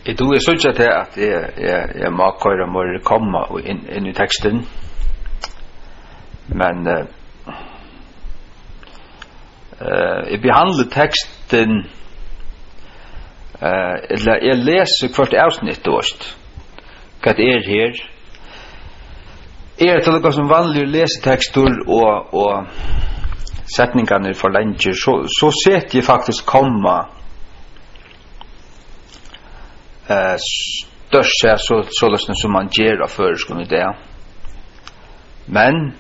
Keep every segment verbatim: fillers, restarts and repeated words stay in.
Jeg tror jeg synes at jeg, at jeg, jeg, jeg må køyre må komme inn, inn i teksten. Men uh, uh, jeg behandler teksten uh, eller jeg leser hvert avsnitt også. Hva det er her. Er til noe som vanlig lesetekster og, og setningene for lenge, så, så setter jeg faktisk komma Uh, størst er så, så løsne som man gjør av føreskående det. Men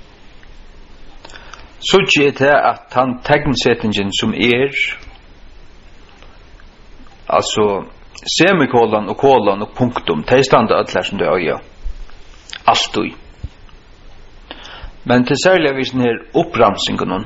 så gjør det at han tegnsetningen som er altså semikolon og kolon og punktum de stande alle som det øye alltid. Men til særlig vi sånn her oppramsingen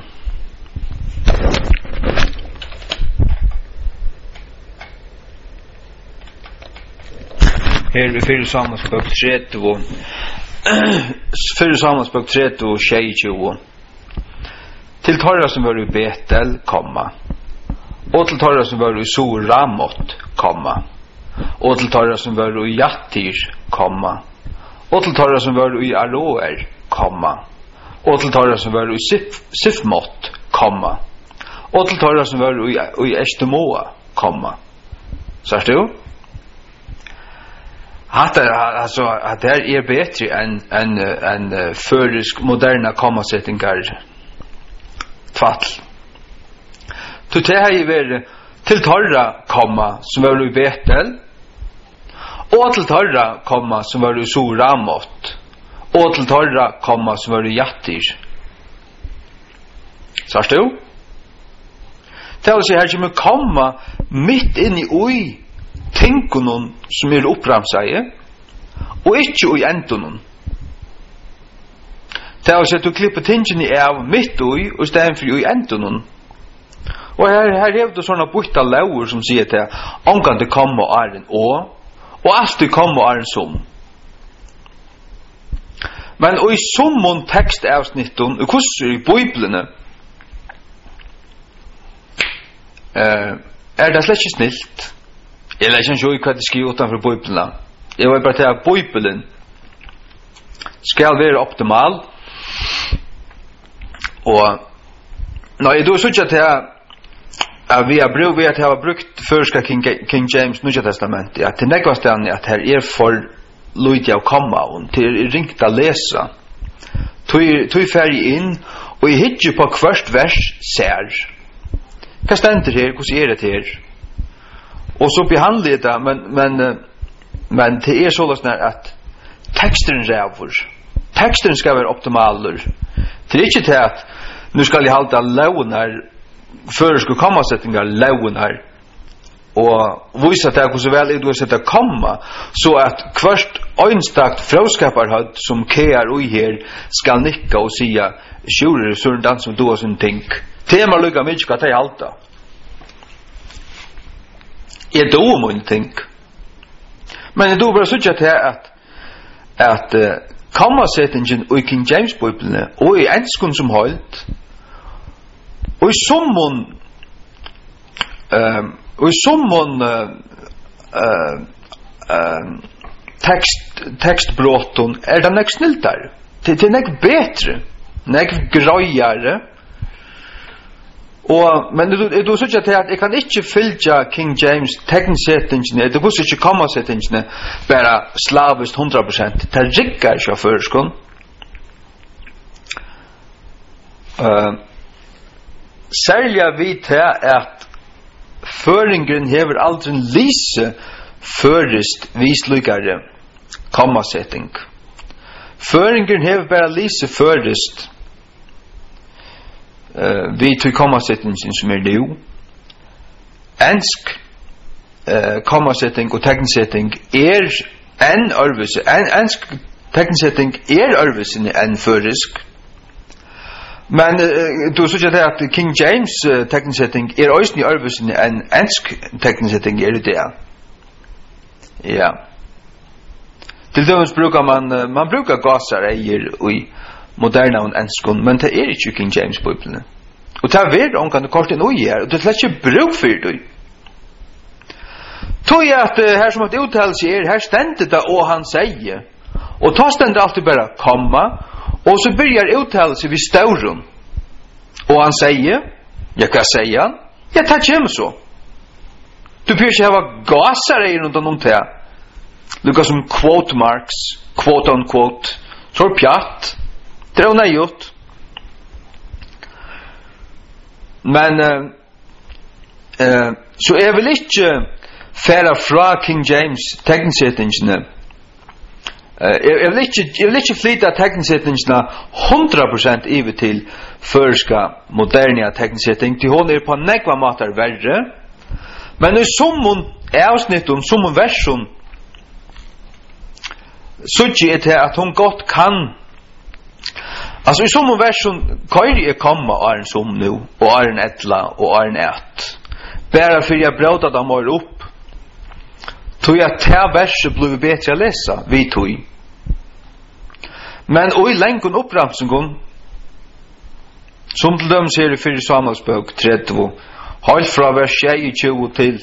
her i fyrre Samuelsbok trettio fyrre Samuelsbok trettio og tjueto til torra som var i Betel, komma og til torra som var i Sur Ramot, komma og til torra som var i Jattir, komma og til torra som var i Aroer, komma og til torra som var i Sif, Sifmot, komma og til torra som var i, i Estemoa, komma Sørst du? Hatta alltså att det är bättre än än än förisk moderna kommasättningar fall. Så det här är väl till torra komma som var i Betel och till torra komma som var i Sur Ramot och till torra komma som var i Jattir. Sørst du? Det vill säga här som komma mitt in i oj tinkunon som er oppramsaie og ikkje i entonon. Det er altså at du klipper tingene av midt ui og stedet for i entonon. Og her, her er det sånne bøtta lauer som sier til omgang det kommer og er en å og alltid kommer og er en som. Men og i sommon tekstavsnitton og kurser i Bibelene uh, er det slett ikke snilt. Jeg lærer ikke hva det skriver utenfor Bibelen. Jeg vil bare til at Bibelen skal være optimal. Og når jeg da synes til at vi har brukt, vi har brukt første King, King James Nye Testament, at til nekvastene at her er for lydig å komme, og til er ringt å lese. Tog ferdig inn, og jeg hittar på hvert vers ser. Hva stender her? Hvordan er det her? Og så behandler jeg det, men, men, men det er sånn at teksten ræver. Teksten skal være optimaler. Det er ikke til at nu skal jeg halte launar, før skal kommasettingar launar, og vise at det er hvordan vel er du har sett å komme, så at hvert øynstakt fråskaparhødd som kear ui her skal nikka og sia sjure sånn dans som du har sånn ting. Tema lukka mykje hva det er halta. Er det om en ting. Men jeg tror bare sånn at at, at uh, kommasettingen i King James Bibelene og i enskun som holdt og i sommon uh, og i sommon uh, uh, uh, tekst, tekstbråton er det nek sniltare. Det, det er nek betre, nek grøyare. Og, men du, du synes at jeg kan ikke fylgja King James tegnsettingene, det burde ikke kommasettingene bare slavist hundra prosent. Det rikker ikke av føreskånd. Uh, særlig vi til at føringen hever aldri lise førest vislugare kommasetting. Føringen hever bare lise førest Uh, vi tog kommasettingen som er nu. Ensk uh, kommasetting og tegnsetting er en ørvise. En, ensk tegnsetting er ørvisen enn førisk. Men uh, du synes ikke at King James uh, tegnsetting er også i ørvisen enn ensk tegnsetting er det. Ja. Til dømes brukar man, uh, man brukar gasar eier i moderna og enskon, men det er ikke King James Bibelene. Og det er vært omkant kort inn ui her, og det er slett ikke bruk for det. Tog jag att här som att uttala sig är här ständigt det och han säger. Och ta ständigt alltid bara komma. Och så börjar uttala sig vid stauron. Och han säger, jag kan säga, jag tar hem så. Du börjar ha gasare i runt om det. Lukar som quote marks, quote on quote. Så pjatt. Drona gjort. Men uh, uh, så är väl inte färra fra King James tegnsettingene. Jeg vil ikke, jeg vil ikke flytta tegnsettingene hundra prosent iver til førska moderne tegnsetting, til hon er på nekva matar verre. Men i summun avsnittum, summun versum, sutji er til at hon godt kan. Altså i summun versum, køyri er komma er en sum nu, og er en etla, og er en et. Bara fyrir jeg brauta da mår opp, tog jeg til verset blev bedre å lese, vi tog. Men og i lengen oppramsingen, som til dem ser i fire Samuelsbøk tretti, helt fra vers tjueto til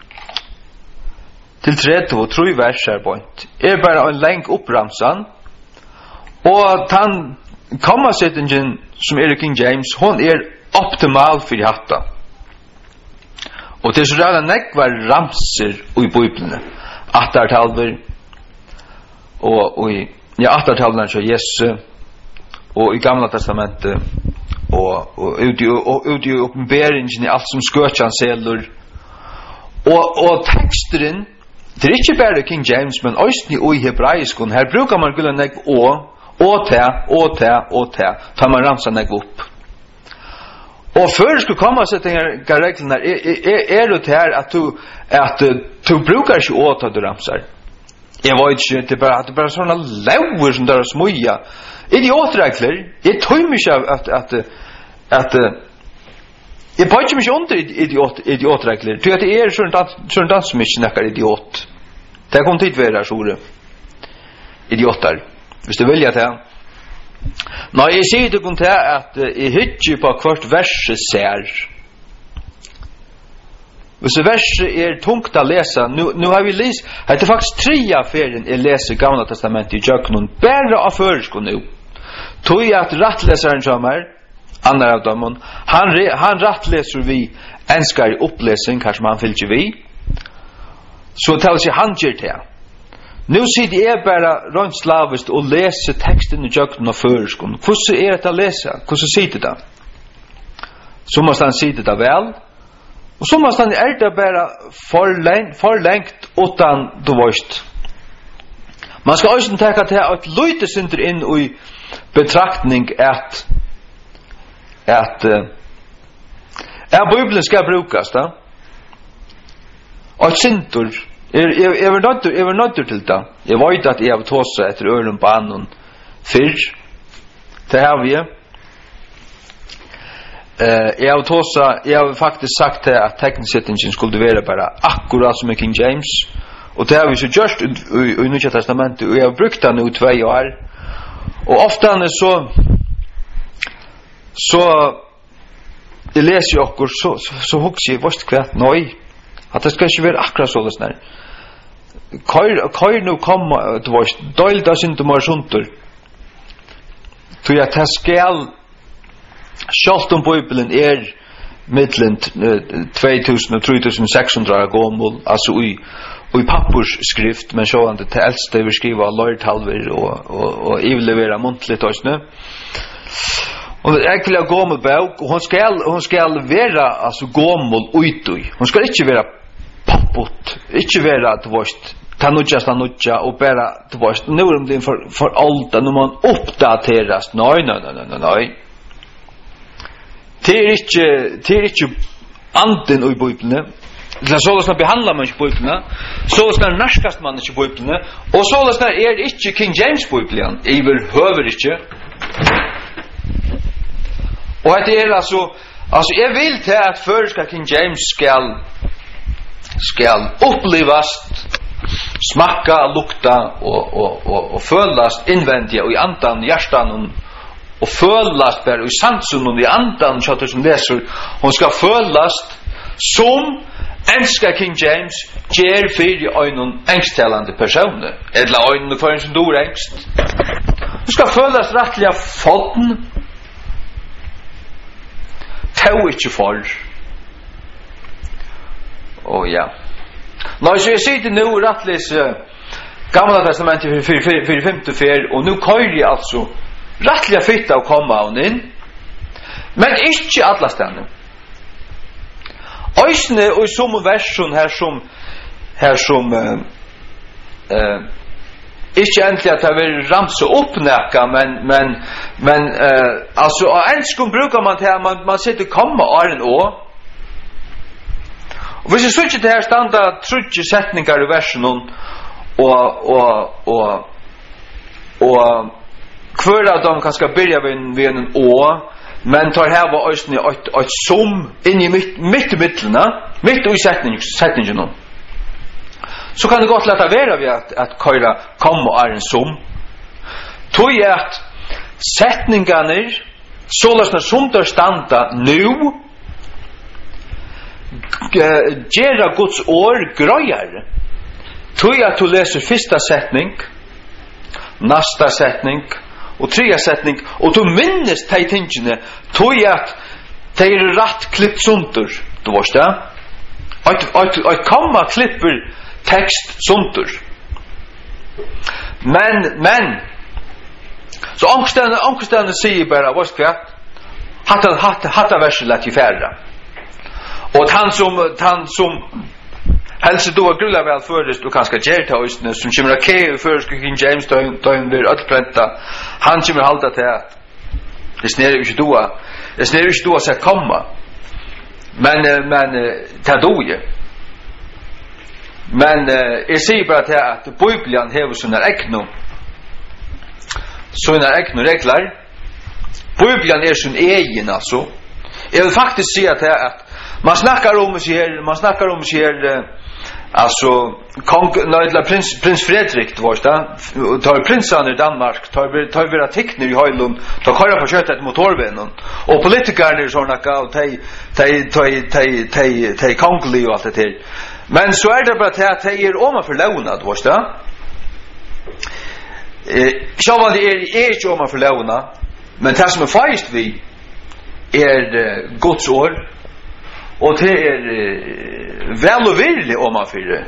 til tretti, tror jeg vers er bort, er bare en leng oppramsen, og den kommasettingen som er i King James, hon er optimal for hatta. Og det er så rett nekvar ramser i Bibelen. Attartalver og, og i ja, attartalverne til Jesu og i Gamla testamentet og, og ut i, ut i oppenberingen i alt som skøtjan selur og, og teksteren det er ikke bare King James men også i hebraiskon her brukar man gulla nek og og te, og te, og te tar man ramsa nek opp. Og før du skulle komme til denne reglen her, er, er det her at du, at du brukar ikke åt at du ramsar. Jeg vet ikke, det er bare, det er bare sånne lauer som der er smuja. Idiotregler, jeg tøy mig ikke at, at, at, jeg bøyer mig ikke under idiot, idiotregler, til at det er sånn dans som ikke nekker idiot. Det kommer tid være sore idioter, hvis du vilja det. Nå, jeg sier til til at jeg hytter på hvert verset ser. Hvis verset er tungt å lese, nu, nu har vi lest, det er faktisk tre av ferien jeg leser Gamla testamentet i Jøknon, bare av føresko nu. Tog jeg at rattleseren som er, andre av dem, han, han rattleser vi enskar i opplesing, kanskje man fyller ikke vi, så tar vi seg han gjør det. Nu sitter jeg bare rundt slavist og leser teksten i Jøknon og føreskon. Hvordan er det å lese? Hvordan sitter det? Så måste han sitte det vel, og så måste han er det bare forlengt, forlengt utan du veist. Man skal også tenke til at løyte synder inn i betraktning at at at Bibelen skal brukes da. Og synder Jeg jeg var nødt jeg var nødt til det. Jeg vet at jeg har tåsa etter øren på annen fyrr. Det har vi. Eh, jeg har tåsa, jeg har faktisk sagt til at teknisettingen skulle være bare akkurat som i King James. Og det har vi så gjort i, i Nya Testamentet, og jeg har brukt den i tvei år. Og ofte så så jeg leser jo akkur, så, så, så hukser jeg, vorst kvart, nøy, at det skal ikke være akkurat så det Køyr nu komma, du veist, døylda syndu mar sundur. Tu ja ta skal sjálvt om Bibelen er mittlen två tusen og tre tusen seks hundre gommel, altså i i pappurs skrift, men sjåande til eldste vi skriva lørtalver og og og ivlevera muntligt også. Og jeg vil ha gommel bok, og hon skal hon skal vera altså gommel uitui. Hon skal ikke vera papput, ikke vera at vårt ta nudja sta nudja og bara du vårt nu er det for for alt når man oppdateras. Nei, nei, nei, nei, nei. Det er ikke det er ikke anden i Bibelen. Det er så skal behandla man ikke Bibelen. Så skal narskast man ikke Bibelen. Og så skal er ikke King James Bibelen. Jeg vil høver ikke. Og det er altså altså jeg vil til at først King James skal skal upplevas, smakka, lukta og og og og følast innvendig og i andan, hjertan og følast bare i sansen og i andan så som leser, hon skal følast som enska King James ger fyrir øynun engsttalande personer, eller øynun for en som dor engst. Du skal følast rettelig fodden, tau ikkje for. Og ja. Nå, så jeg sitter nu rettelig uh, Gamla testamentet for femte fer, og nu køyrer jeg altså rettelig fitt av komme av inn, men ikkje alla stedene. Øysene og i som versen her som her som uh, uh, ikke egentlig at det vil ramse opp nekka, men men, men uh, altså av enskom bruker man til at man, man sitter komme av en å. Og hvis jeg synes ikke det her standa trutje setningar i versen og og og og og hver av dem kan skal byrja ved en å, men tar her var øyne et, et som inn i midt, midt i midtlene, midt i setningen, setningen. Så kan det godt lette være ved at, at køyra kom og er en som. Tog er at setningene, sånn som der standa nu, gjør Guds år grøyere. Tog er at du leser første setning, nasta setning, og tredje setning, og du minnes de tingene, tog jeg at de er rett klippt sunter, du varst det? Og jeg kommer klipper tekst sunter. Men, men, så angstene sier bare, varst hva? Hatta, hatta, hatta verset lett i færre. Og han som, han som, helst du har grullet vel først og kanskje gjør til østene som kommer av kei først King James da hun blir ødelprenta han kommer halda til at det snerer ikke du det snerer ikke du å se komme men, men det er du men jeg sier bare til at Bibelen hever sånne egno sånne egno regler Bibelen er sånn egen altså jeg vil faktisk si at, at man snakkar om sig här man snackar om sig här alltså kong när prins prins Fredrik var det tar prinsen i Danmark tar tar våra tekner i Höjlund tar köra på köttet motorvännen och politikerna såna gav tej tej tej tej tej tej kongli och allt det till men så är det bara att det är om för lånad var det eh så var det är är inte om för lånad men det som är fast vi är Guds år og det er uh, vel og virkelig om man fyrir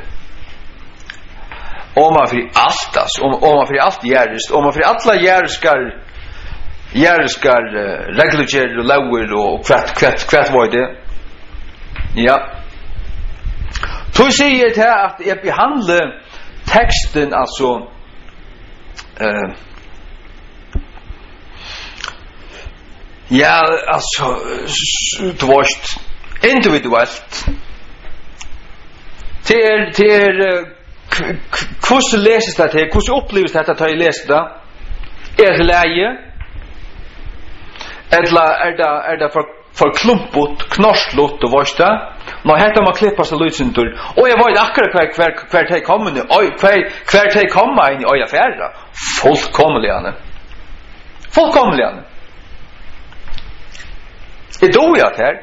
om man fyrir alt altså, om, om man fyrir alt gjerrest om man fyrir alla gjerreskar gjerreskar uh, regluger og lauer og kvart kvart kvart var det ja så sier jeg til at jeg behandler teksten altså uh, ja altså du varst individuellt det er det er hvordan leses det til hvordan oppleves det at jeg leser det er det leie eller er det, er det for, for klumpot knorslott og varst det nå heter man klippa seg lydsintur og jeg vet akkurat hver hver, hver teg kommer hver, hver teg kommer inn i øya fjæra fullkomligane fullkomligane er du jeg her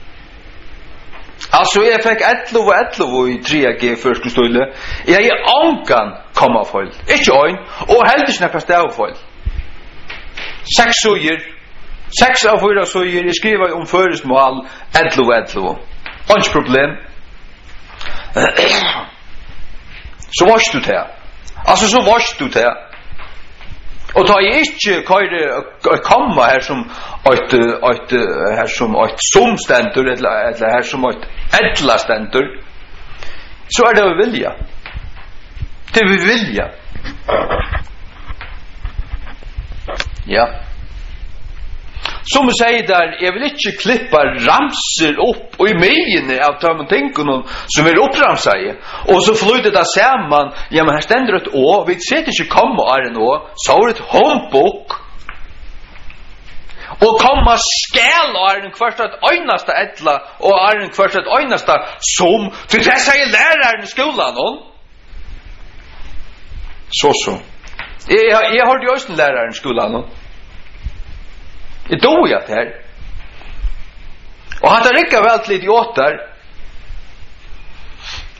alltså jag fick elva och elva i tre G första stålet. Jag är ankan komma full. Inte en och helt inte nästa stav full. Sex såjer. Sex av fyra såjer jag skriver om först mål elva och elva. Inget problem. Så varst du där. Alltså så varst du där. Og da jeg ikke køyre komma her som et, et, her som et somstendur eller, eller her som et edla stendur så er det vi vilja det vi vilja ja som vi sier der jeg vil ikke klippa ramser opp og i megene av tømmentinken som vil oppramsa i og så flyter det sammen ja men her stender et å vi ser ikke komme av en å så er det et håndbok og komma skæl og er en kvart et øyneste etla og er en kvart et øyneste som til det sier læreren i skolen så så jeg, jeg, jeg hørte jo også en læreren i skolen det dog jeg til og han tar ikke vel til idioter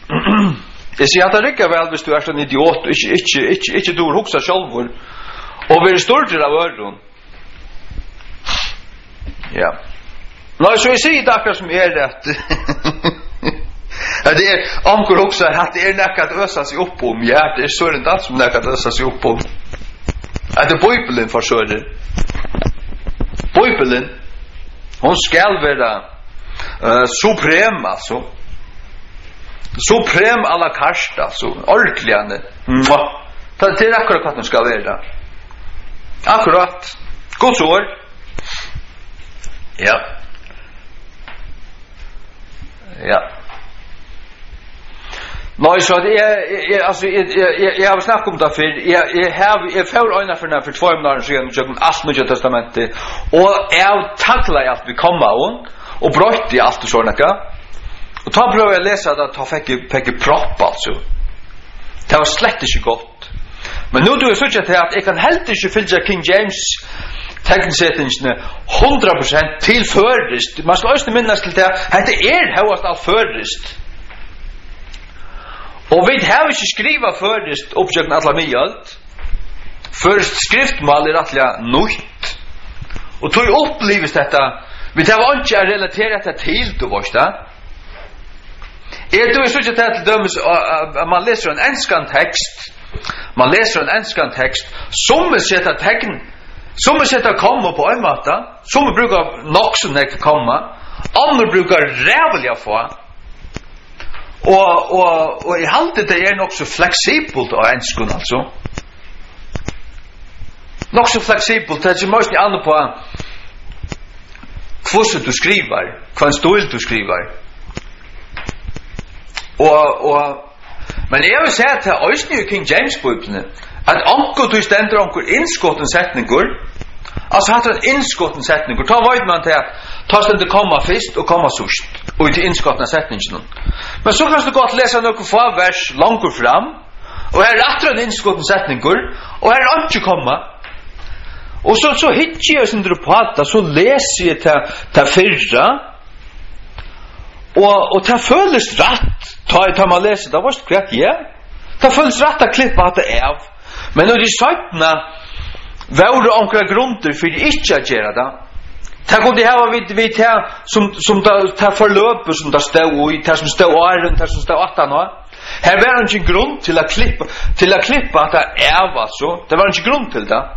Jeg sier at det rikker vel hvis du er en idiot og ikke, ikke, ikke, ikke du har hoksa sjálfur og være større av øren. Ja. Nå, så jeg sier det akkurat som er at at det er anker også at det er nekka at øsa seg opp om. Ja, det er søren dans som nekka at øsa seg opp om. At det er Bibelen for søren. Bibelen, hun skal være uh, suprem, altså. Suprem à la carte, alltså ordentligt. Det är akkurat vad den ska vara. Akkurat. Gott år. Ja. Ja. Nej, så det är alltså jag jag har snackat om det för jag jag har jag får ena för när för två månader sedan jag allt Nya testamentet och jag tacklar allt vi kommer on och bröt i allt och såna där. Och ta pröva jag läsa det ta fick fick propp alltså. Det var slett inte gott. Men nu du är så att jag kan helt inte fylla King James tegnsettingene hundra prosent till förrest. Man ska också minnas till det att det är högast all förrest. Och vi har inte skriva förrest uppsökna alla mycket. Först skriftmal är rättliga nytt. Och tog upplevs detta. Vi har inte relaterat det till du förstå. Är du så att det döms man läser en enskan text. Man läser en enskan text som sätter tecken. Som sätter komma på en måte. Som brukar nog så näck komma. Andra brukar rävliga få. Och och och i allt det är nog så flexibelt och enskon alltså. Nog så flexibelt att det måste andra på hur du skriver, hur stil du skriver. Och och men jag vill säga att Östny King James Bibeln att onkel du ständer onkel inskotten sättningar. Alltså har en inskotten sättningar. Ta vet man till att ta ständer komma först och komma sist och till inskottna sättningarna. Men så kan du gå att läsa några få vers långt fram och här är en inskotten sättningar och här är inte komma. Och så så hittar jag sen på att så läser jag ta ta förra och och ta följs rätt. Ta ta man läser det var skräck ja. Ta följs rätt att klippa att det är. Men när det sagtna var det ankra grunder för inte att göra det. Ta kunde ha vid vid här som som ta förlöp som där stod i där som stod åren där som stod åtta nå. Här var det en grund till att klippa till att klippa att det är var så. Det var en grund till det.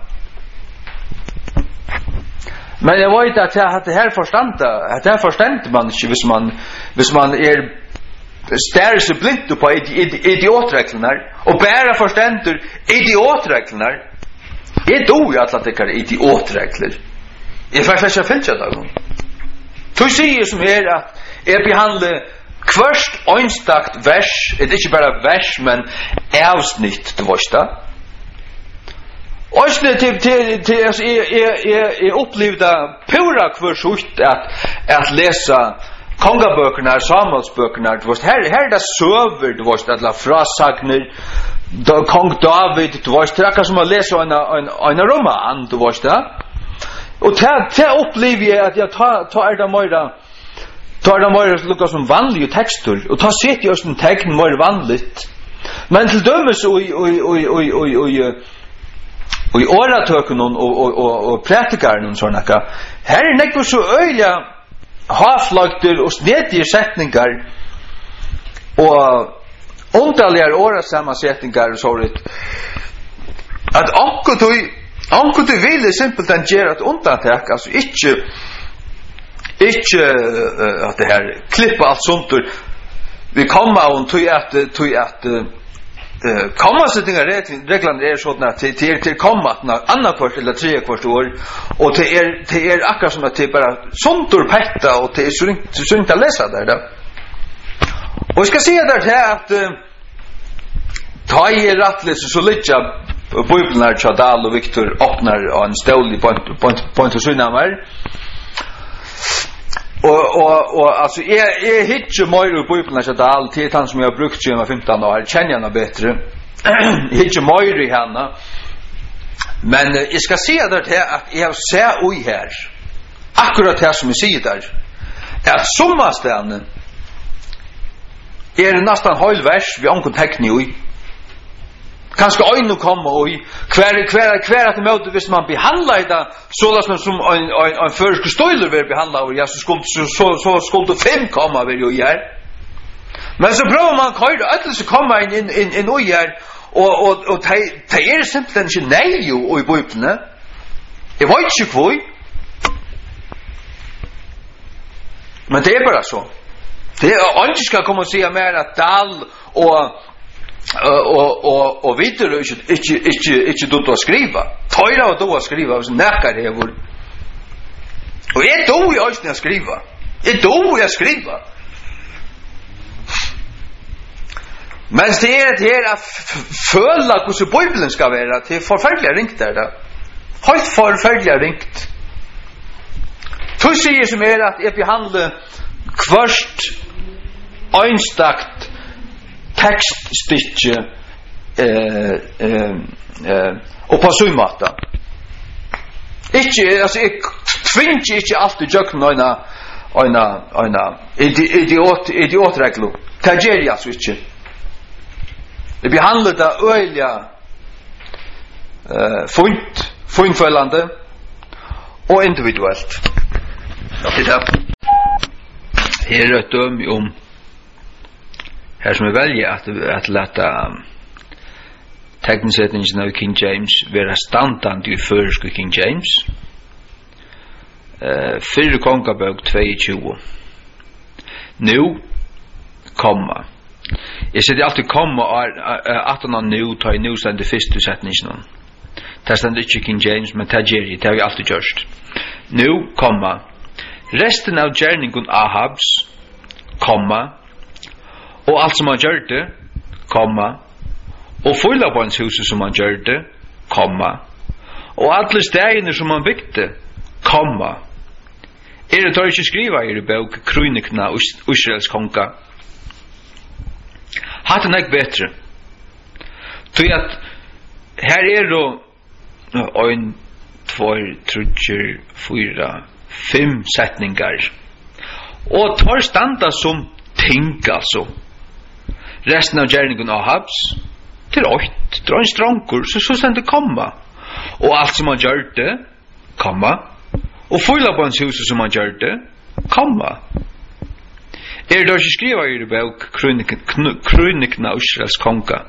Men jag vet att jag hade här förstått att det här förstår man inte hvis man hvis man är stär så blind på idiotreglerna och bara förstår idiotreglerna. Är då jag att det är idiotregler. Jag faktiskt jag finns jag då. Du säger som är att är behandla kvörst einstakt vers, det är inte bara vers men avsnitt det första. Och det till till till är är är är upplevda pura kvärsut att att läsa kongaböckerna, Samuelsböckerna, det var här här där söver det var alla frasagner då kong David det var sträcka som att läsa en en en roman det var det. Och ta ta upplever jag att jag tar tar det mera tar det mera lukar som vanliga texter och tar sett just en text mer vanligt. Men till dömes oj oj oj oj oj oj och i oratöken och och och och predikaren och såna här. Här är det så öliga halflagter och snediga sättningar och underliga orasammansättningar så det att onkel du onkel du vill simpelt att göra ett undantag alltså inte inte uh, att det här klippa allt sånt vi kommer och tog att tog att Uh, komma så tinga reglerna är sådana att till till till komma att andra kvart eller tredje kvart år och till är till är akkurat som att det bara sånt ur petta och till så inte så inte läsa där då. Och jag ska säga där här att uh, ta i rättlis så lite Bibeln här Chadal och Victor öppnar en stol point point point och så närmare. Och och och alltså är är hitche mer på Bibeln så att allt det han som jag har brukt sedan femton år känner jag bättre. Hitche mer i henne. Men jag ska se där här att jag ser oj här. Akkurat här som jag säger där. Att sommarställen er det nästan hel vers vi ankon tekni i. Kanske öjnu komma och kvar kvar kvar att möta visst man behandlar det så som som en en en försk stoiler vill behandla och jag så skulle så så så skulle fem komma vill ju här. Men så prövar man köra att så komma in in in in och här och och och ta ta är simpelt inte nej ju och i bibeln. Jag vet inte vad. Men det är bara så. Det är inte ska komma och säga mer att dal och och och och vet du inte inte inte inte då att skriva. Tøyra och då att skriva så näkar det vår. Och är då jag inte att skriva. Är då jag skriva. Men det är det här att føla hur Bibeln ska vara till förfärliga ringt där då. Helt förfärliga ringt. Så säger som är att jag behandlar kvörst einstakt textstycke eh eh eh och på så måta. Inte alltså jag tvingar inte alltid jag kan ena ena ena idiot idiotreglo. Tageria switch. Det behandlar det öliga eh fint finföljande och individuellt. Ja, det där. Här är det döm om här som är välja att att låta tecknsättningen av King James vara standard i försk King James. Eh för Kongabok tjugotvå. Nu komma. Jag säger alltid komma att han nu tar nu sen det första sättningen. Det ständer inte King James men Tajeri det har vi alltid gjort. Nu komma. Resten av gärningen Ahabs komma och allt som han gjorde komma och fulla på hans hus som han gjorde komma och alla städerna som han byggde komma. Är det då inte skriva i bok krönikorna Israels konka? Hatt är nog bättre. Så att här är då en, två, tre, fyra, fem sättningar. Och tar standa som ting alltså. Resten av gärningen Ahabs till åt, till en strånkor, så så sen det komma. Och allt som han gjorde, komma. Och fylla på hans hus som han gjorde, komma. Er det ikke skriva i bok krönikorna Israels konka?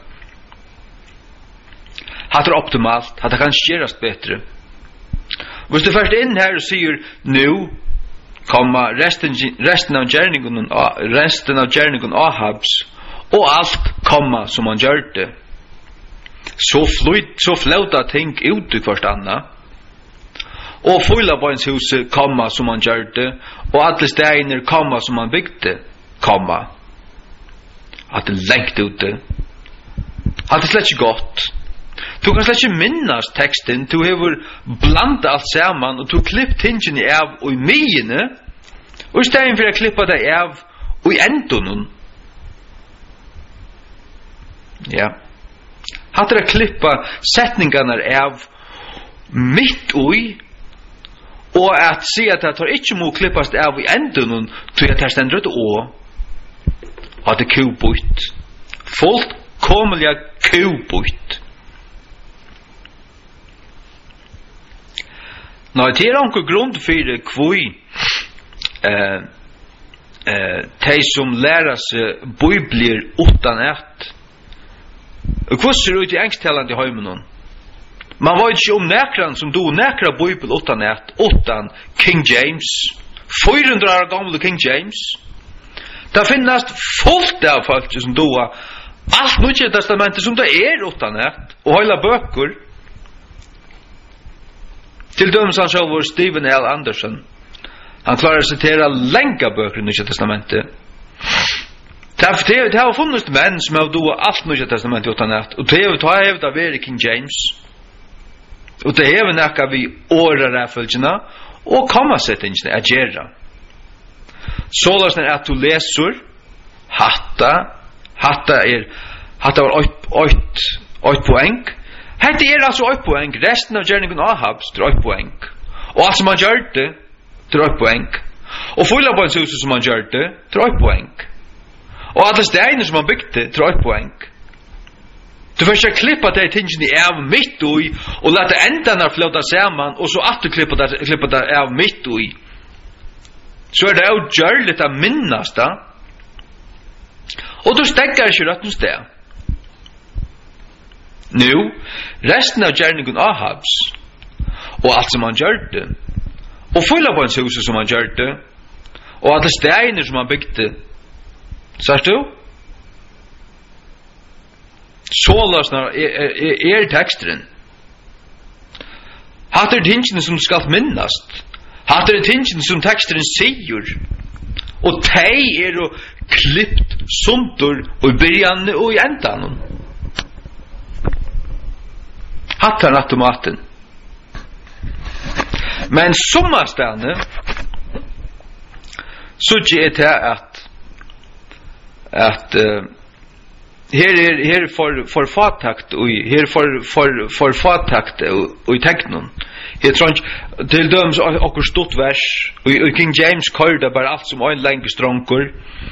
Hatt er optimalt, hatt er kan skjerast bättre. Hvis du først inn her og sier nu, komma, resten, resten av gjerningen resten av gjerningen Ahabs og alt komma som han gjørte, så flyt, så flauta ting ut i hverst anna. Og fylla på hans hus komma som han gjørte, og alle steiner komma som han bygde komma. At det lengt ute. At det slett ikke godt. Du kan slett ikke minnas teksten, du hever blandet alt sammen, og du klipp tingene av og i myene, og i stedet for å klippe det av og i endonen. Ja. Hatt det å klippe setningene av mitt ui, og at si at det tar ikke må klippast av i endonen, til at det stender et å, at det er kubut. Folk kommer ja kubut. Nå, det er anker grunn for kvui eh, eh, de som lærer seg bibler utan et. Og hva ser ut i engsttalende heimen? Man vet ikke om nekran som do nekra bibel utan et, utan King James, fyra hundra år gamle King James. Det finnes fullt av folk som do alt Nye testamentet som det er utan et, og heila bøker. Til dømes han sjálfur Stephen L. Anderson. Han klarar å sitere lenga bøker i Nye testamentet. Det har funnits menn som har doa alt Nye testamentet utan et, og det har hevet av er King James. Og det hever nekka vi årarefölgjena og kommasettingene er gjerra. Såløsnen er at du leser hatta, hatta er hatta var oit poeng. Hette er altså oit poeng. Resten av gjerningen Ahabs er oit poeng. Og alt som han gjør det, er oit poeng. Og fulla på en hus som han gjør det, er oit poeng. Og alle steiner som han bygde, tror ett poäng. Du får ikke klippa det tingene av midt ui, og lette endene flåta sammen, og så at du klippa det, klippa det av midt ui. Så er det jo gjørligt av minnast da. Og du stekker ikke rett noe sted. Nå, resten av gjerningen Ahabs, og alt som han gjørte, og fullabåndshuset som han gjørte, og alle steiner som han bygde, sørst du? Så løsner er, er, er teksteren. Hatt er tingene som skal minnast. Hatt er tingene som teksteren sier. Og tei er jo klippt sundur og i byrjan og i endan. Hatt er natt om maten. Men sommarstane så er det at at uh, her er her for for fatakt og her for for for fatakt og i teknon. Jeg tror til døms okkur stort vers og i King James kallar det bare alt som ein lenge stronkur.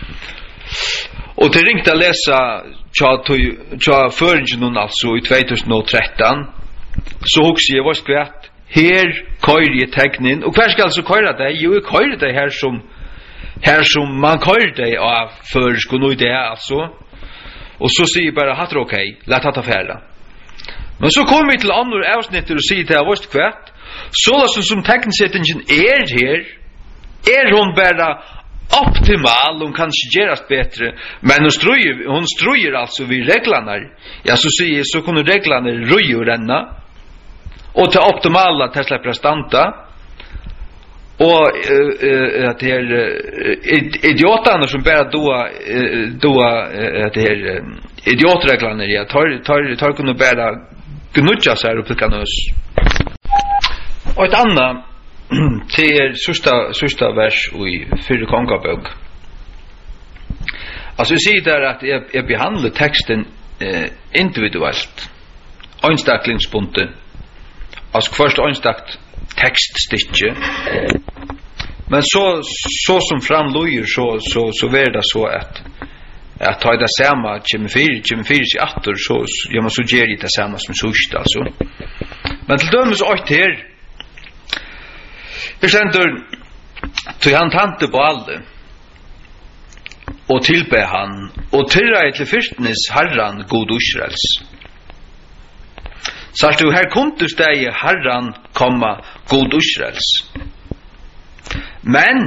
Og til ringte å lese tja tja føringen altså i tjugo tretton. Så hugsi jeg var skvært her køyr jeg teknin og hver skal altså køyra det? Jo, jeg køyr det her som her som man køyr det av førsk og noe det altså. Og så sier jeg bare, hatt det ok, lett hatt affæra. Men så kommer vi til andre avsnitter og sier til jeg var skvært, så som, som teknisettingen er her, er hun bare optimal, hun kan ikke gjøres bedre, men hun struer, hun struer altså vid reglene. Ja, så sier jeg, så kunne reglene røye og renne, og til optimala til slipper stanta, og uh, uh, at her uh, idioterne som bare doa uh, doa uh, at her uh, idiotreglene ja tar tar tar kunne bare gnudja seg opp kan oss. Og et annet til sista sista vers i fyrre kongabok. Altså jeg sier der at jeg, jeg behandler teksten uh, individuelt. Einstaklingsbundet. Altså først einstakt tekststykke. Men så så som framlojer så så så är det så att att ta det samma kemifyr kemifyr i attor så jag måste suggera det samma som sust alltså. Men till dömes åt här. Det sender till han tante på alle. Och tillbe han och tillra till fyrstnes herran god Israels. Så du her kom du steg herran komma god Israels. Men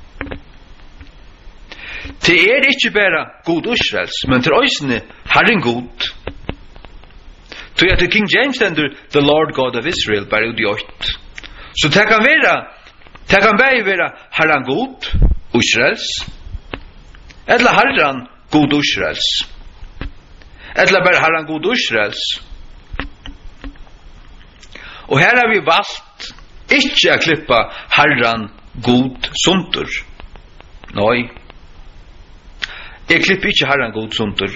det er ikke bare god Israels, men til øysene herren god. Så at King James stender the Lord God of Israel bare ut i ått. Så det kan være det kan bare være herran god Israels eller herran god Israels eller bare herran god Israels. Og her har vi valgt ikke å klippa herran god suntur. Nei. Jeg klipper ikke herran god suntur.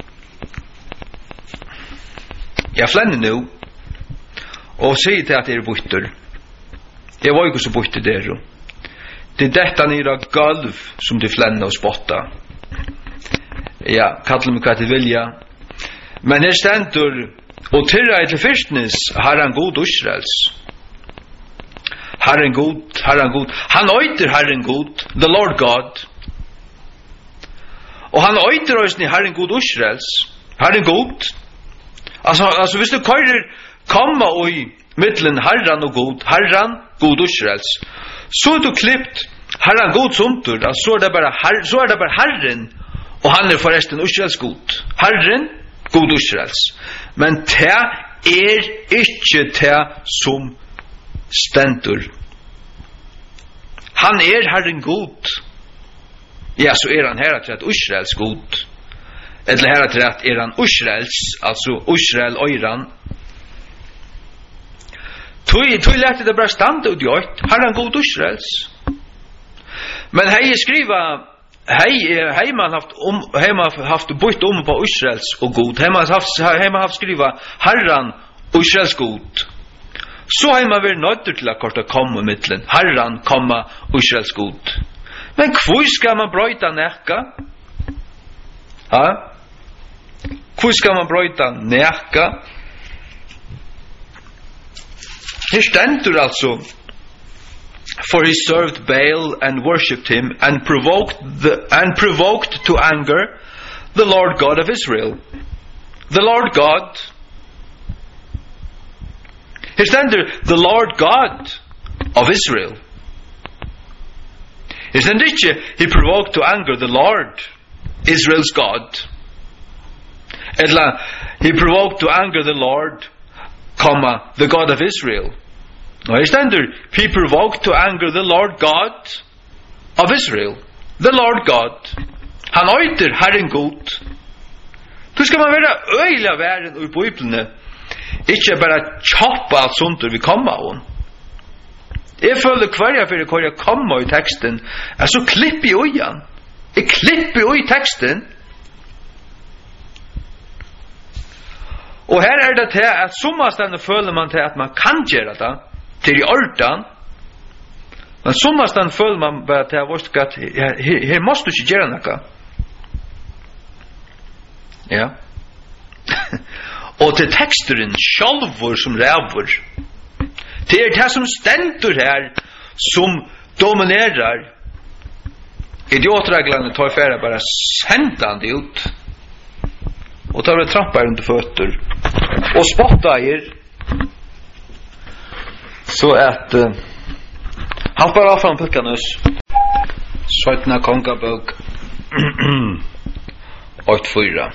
Jeg flenner nå og sier til at jeg er bytter. Jeg var ikke så bytter der. Det er dette nere gulv som de flenner og spotta. Ja, kallar mig hva til vilja. Men her stendur og tyrra til fyrstnes herran god Israels. Herren god, herren god. Han øyter herren god, the Lord God. Og han øyter oss i herren god Israels. Herren god. Altså, altså hvis du køyrer komma og i middelen herran og god, herran god Israels, så er du klippt herran god suntur, altså, så er det bare, her, så er det bare herren, og han er forresten Israels god. Herren god Israels. Men det er ikke det som stendur. Han er herren god. Ja, så er han her til at Israels god. Eller her til at er han Israels, altså Israel øyran. Tui, tui lærte det bare stande ut i ått. Herren god Israels. Men hei skriva hei hei man haft om hei man haft bytt om på Israels og god. Hei man haft hei man haft skriva herran Israels god. Så hei man vært nødt til å korta komme mittlen. Herran komma Israels god. Men hvor skal man brøyta nekka? Ja? Hur ska man bröta näka? Här stendur alltså, for he served Baal and worshipped him and provoked the and provoked to anger the Lord God of Israel. The Lord God. Here stendur the Lord God of Israel. Here stendur ikke he provoked to anger the Lord, Israel's God. Eller he provoked to anger the Lord, comma, the God of Israel. No, here stendur he provoked to anger the Lord God of Israel. The Lord God. Han øyter Herren god. Du skal man være øyla væren i Bibelene, ikke bare tjoppa alt sunter vi kommer av. Jeg føler hverja for hva jeg kommer i teksten, er så klipp i øyan. Jeg klipper i teksten. Og her er det til at sommerstande føler man til at man kan gjøre det, til i ordan. Men sommerstande føler man bare til at her, her, her måste du ikke gjøre noe. Ja. Og til teksteren sjalvor som rævor. Det er det som stendur her som dominerar. Idiotreglene tar færre bare sendande ut. Og tar det trampar under fötter. Og spottar så at uh, han bare av fram pukkanus. Søytna kongabøk åtte fyra.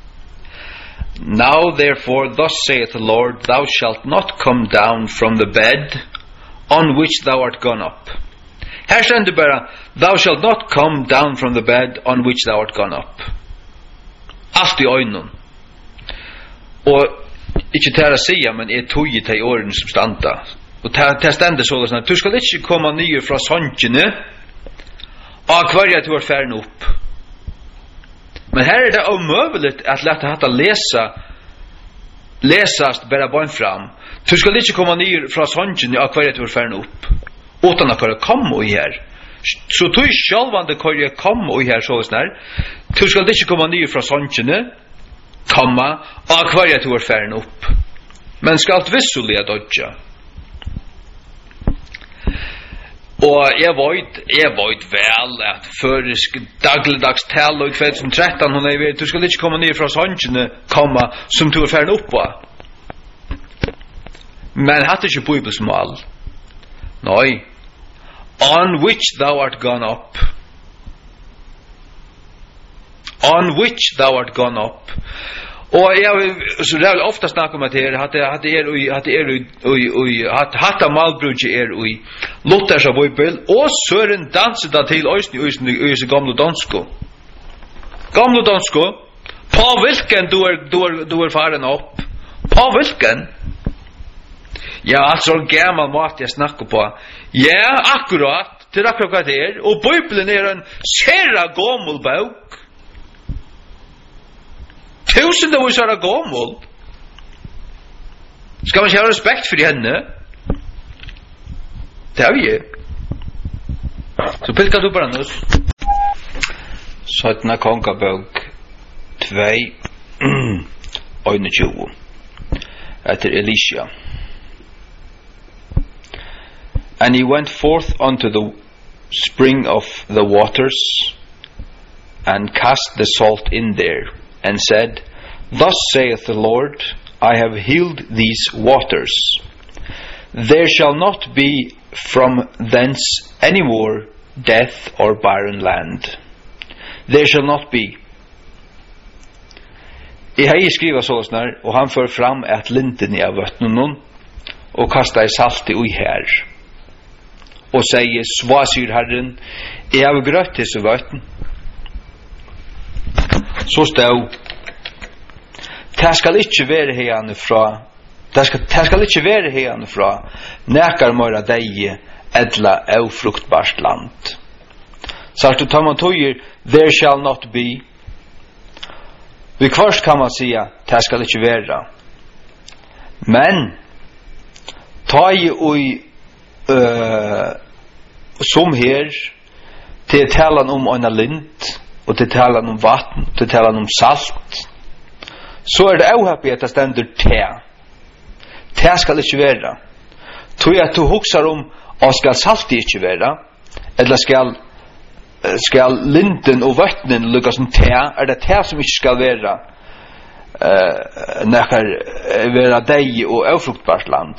Now therefore thus saith the Lord, thou shalt not come down from the bed on which thou art gone up. Her stendur bara, thou shalt not come down from the bed on which thou art gone up. Allt i øynun. Og ikke til å sige, men jeg tog i til årene som standa. Og til stendur sånn, du skal ikke komme nye fra sånnkene av hverja du er færen opp. Men her er det omøveligt at lette hatt å lese lesast bare barn fram. Du skal ikke komme nye fra sånnkene av hverja du er færen opp. Utan at hverja komme i her. Så tog sjálvande hverja komme i her sånn her. Du skal ikke komme nye fra sånnkene komma av hverja du er færen opp. Men skal alt vissulig dodja. Og jeg vet, jeg vet vel at førisk dagligdags tal og tjugo tretton hun er du skal ikke komme ned fra sånnkene komma som du er færen opp på. Men hatt ikke bibelsmål. Nei. On which thou art gone up. On which thou art gone up. Og jeg så det er ofta snakk om at det er at det er at det er at hatta malbrudje er i Luthers bibel og søren danser da til øysten i øyse gamle dansko. Gamle dansko. På hvilken du er du er du er faren opp. På hvilken? Ja, altså gammel mat jeg snakker på. Ja, akkurat. Til akkurat hva det er. Og bibelen er en sera gammel bok. Tusende hvor er det gammel. Skal man ikke ha respekt for henne? Det har vi. Så pilka du bare nøs. Søttene kongabøk tvei øyne tjugo etter Elisha. And he went forth unto the spring of the waters and cast the salt in there and said, Thus saith the Lord, I have healed these waters. There shall not be from thence any more death or barren land. There shall not be. Jeg har skriva såsnar, og han fører fram et linden i av vøtnen og kastar i salti ui her. Og sier, Sva, sier Herren, jeg har grøtt disse vøtten. Så stod, det skal ikke være herne fra, det skal, det skal ikke være herne fra, nekar møyra deg, edla av fruktbart land. Så at du tar man tøyer, there shall not be. Vi kvart kan man sige, det skal ikke være. Men, ta i ui, Uh, som her til talan om en lind och det talar om vatten, det talar om salt. Så är det ohäppigt att det ständer te. Te skal ikke være. Tror jeg at du husker om og skal salt ikke være, eller skal skal linden og vattnen lukka som te, er det te som ikke skal være uh, nekkar være deg og avfruktbart land.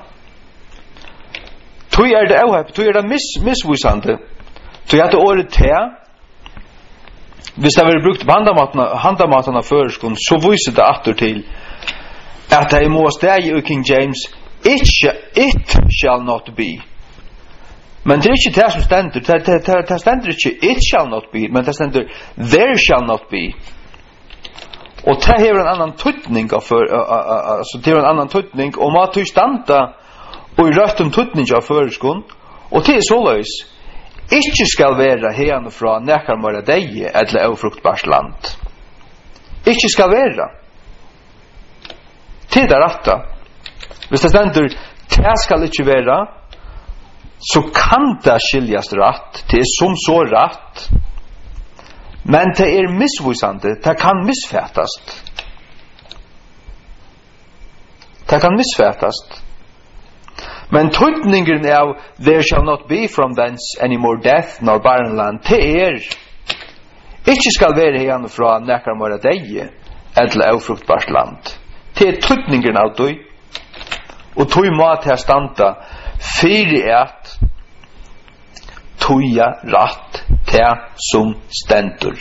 Tror jeg er det ohæppigt, tror jeg er det mis, misvisande. Tror jeg at det året te, hvis det var brukt på handamatene før, så viser det atter til at det må steg i King James, it, it shall not be. Men det er ikke det som stender, det, det, det, det stender ikke it shall not be, men det stender there shall not be. Og det har en annan tøtning, altså det har en annan tøtning, og man tog standa og i røtten tøtning av føreskon, og det er såleis, ikke skal være herne fra nekkar mora deg eller avfruktbart land. Ikke skal være. Tid er retta. Hvis det stender, det skal ikke være, så kan det skiljas rett. Det er som så rett. Men det er misvisande. Det kan misfætast. Det kan misfætast. Men tøytningen av there shall not be from thence any more death nor barrenland, det er ikke skal være herne fra nekkar mora deg eller avfruktbart land. Det er tøytningen av døy, og tøy må til standa fyrir at tøya ratt til som stendur.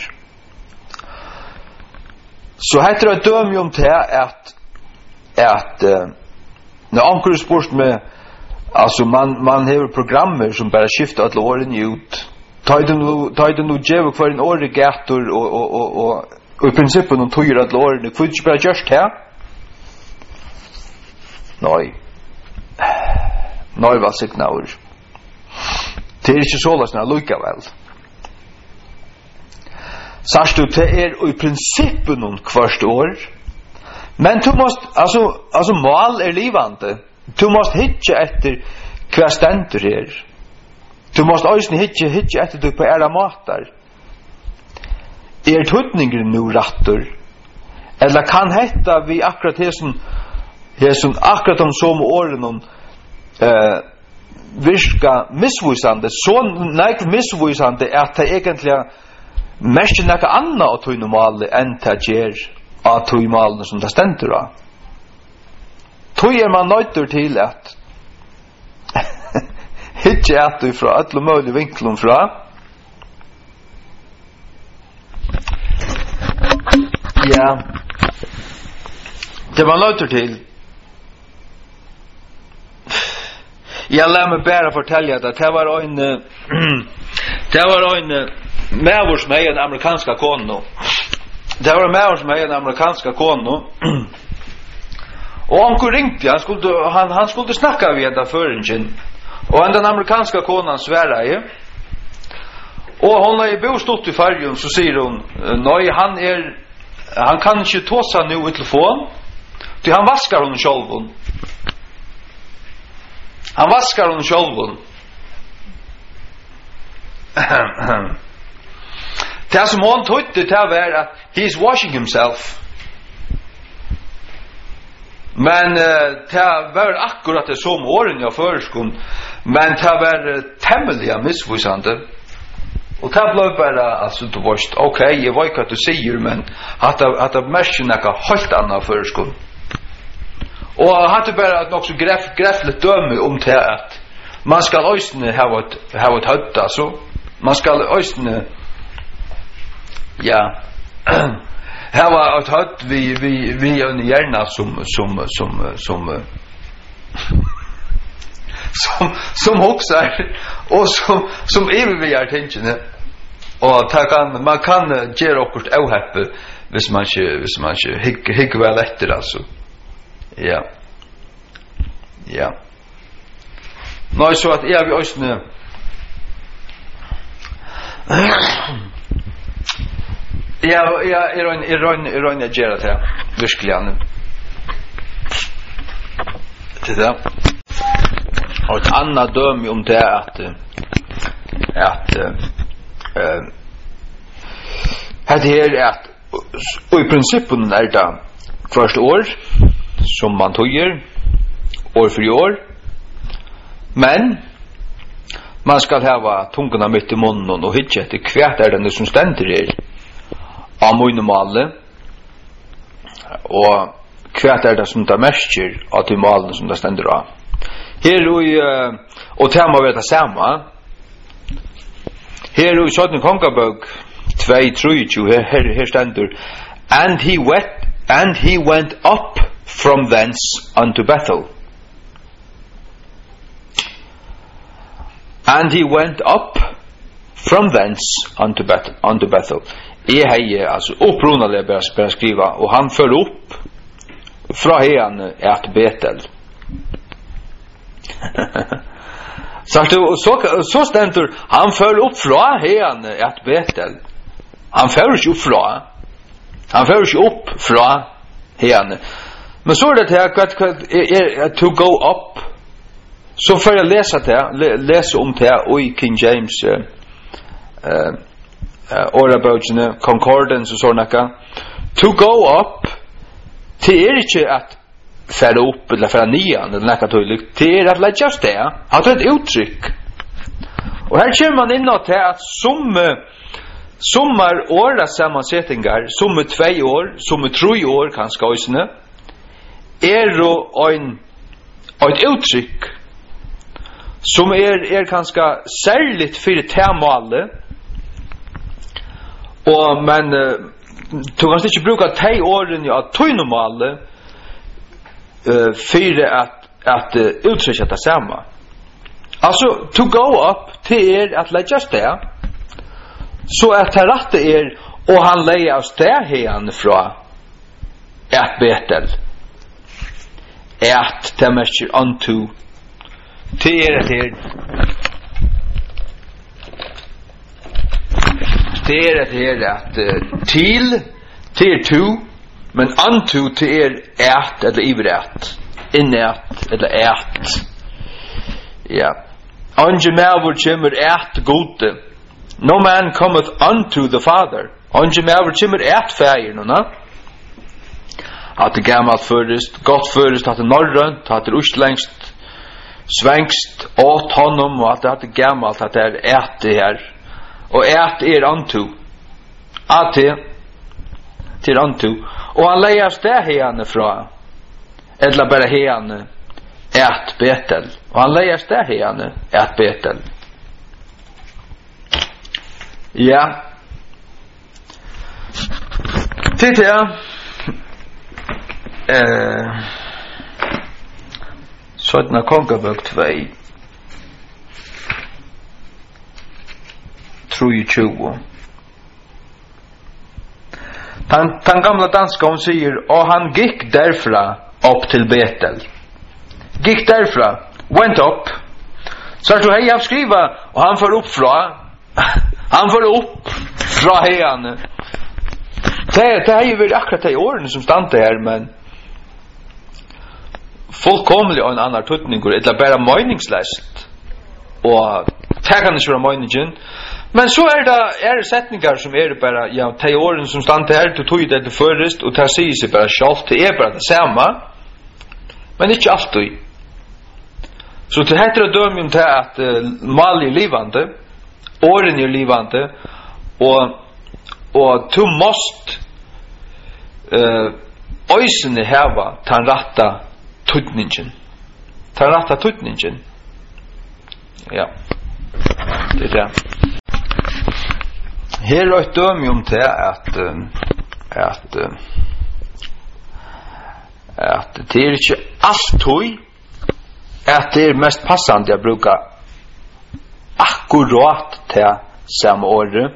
Så heter det døm om til at at uh, når anker spurt med alltså man man har programmer som bara skiftar alla åren ut. Ta det nu ta det nu ge för en år gator och och och och och i princip de tog alla åren. Det får inte bara just här. Nej. Nej vad signal. Det är inte så lätt när lucka väl. Sagst du det är i princip någon kvart år. Men du måste alltså alltså mål är livande. Du måste hitja etter hva stendur her. Du måste også hitja, hitja etter du på æra matar. Er tøtninger nu rattur? Eller kan hetta vi akkurat hesson, hesson akkurat om som åren uh, virka misvisande, så nek misvisande at det egentlig mest nekka anna av tøynomale enn det gjer av tøymalene som det stendur av. Tøy er man nøytur til at hitje at du fra alle mulige vinklum fra ja det man nøytur til jeg lær meg bare fortelle at det var en det var en mævur som er en amerikanska kone det var en mævur som er en amerikanska kone och han ringte han skulle han han skulle snacka vid den föringen och den amerikanska konan Sverige och hon har ju bostått i färjan så säger hon nej han är han kan inte tosa nu i telefon ty han vaskar hon själv han vaskar hon själv det som hon tyckte det var att he's washing himself. Men uh, det var akkurat det som åren jag föreskon, men det var uh, tämliga missvisande. Och det blev bara, alltså du varst, okej, okay, jag vet vad du säger, men att det mest näka helt annat föreskon. Och hade bara något så gräff, gräffligt döme om det att man ska östne ha ett, ha ett hött, alltså. Man ska östne, ja, här var ett hött vi vi vi en hjärna som som som som som som hoxar och som som överväger tänken och ta kan man kan ge okkult ohäppe hvis man inte hvis man inte hick hick väl efter alltså ja ja nej så att jag vi ösne Ja, ja, är en är en är en jag gör det verkligen. Det där. Och ett annat döm om det att att eh hade här att och i principen är det första år som man togger år för år, men man ska ha tungorna mitt i munnen och hitcha till kvärt är det som ständer er av munemalet och kvärt är det som det märker av de malen som det ständer av. Her i och tema vet det samma. Her i sådana kongabok två tre här här ständer and he went and he went up from thence unto Bethel. And he went up from thence unto Bethel. Unto Bethel. I hej alltså upprunaliga börjar skriva och han föll upp från hen att Betel. Så så så ständer han föll upp från hen att Betel. Han föll ju upp från. Han föll ju upp från hen. Men så är det här att är to go up. Så får jag läsa det, läsa om det och i King James eh uh, uh, ordabogen concordance och såna kan. To go up till är inte att fälla upp eller fälla nian eller något tydligt. Det är att lägga just det. Har ett uttryck. Och här kommer man in att att som sommar åra sammansättningar, som två år, som tre år kanske också är då en ett uttryck som är är ganska särskilt för det temalet. Och men du kan inte bruka tre åren ja tøynomalet eh för att att uttrycka det samma. Alltså to go up till er att lägga det. Så att han rätte er och han lägger oss där igen från ett Betel. Ett temester unto till er till till er till att till till to men unto till er ett eller ivrätt inät eller ett ja anje mer kommer ett gode no man cometh unto the father anje mer kommer ett färger nu att det gammalt först gott först att det norrönt att det ostlängst svängst åt honom och att det hade gammalt att det är ät det här och ät er unto att det till unto och han lägger det här från eller bara här ät Betel och han lägger det här ät Betel ja titta eh sådana kongabok två tjugo. Han, den gamla danska hon säger och han gick därfra upp till Betel. Gick därfra, went up. Så att hej skriva och han får upp från han får upp från här. Det det är ju väl akkurat det orden som stannar här men fullkomligt en annan tydning går det bara meningslöst. Och det kan inte vara meningen. Men så är det är sättningar som är bara ja te orden som stannar här till tog det först och tar sig sig bara självt det är bara det samma. Men inte alltid. Så det heter döm om det att uh, mal är livande, orden är livande och och du måste eh ösne häva tan rätta tutningen. Tan rätta tutningen. Ja. Det är det. Här är ett döm om det att att att det är inte alltid att det är mest passande att bruka akkurat till samma år.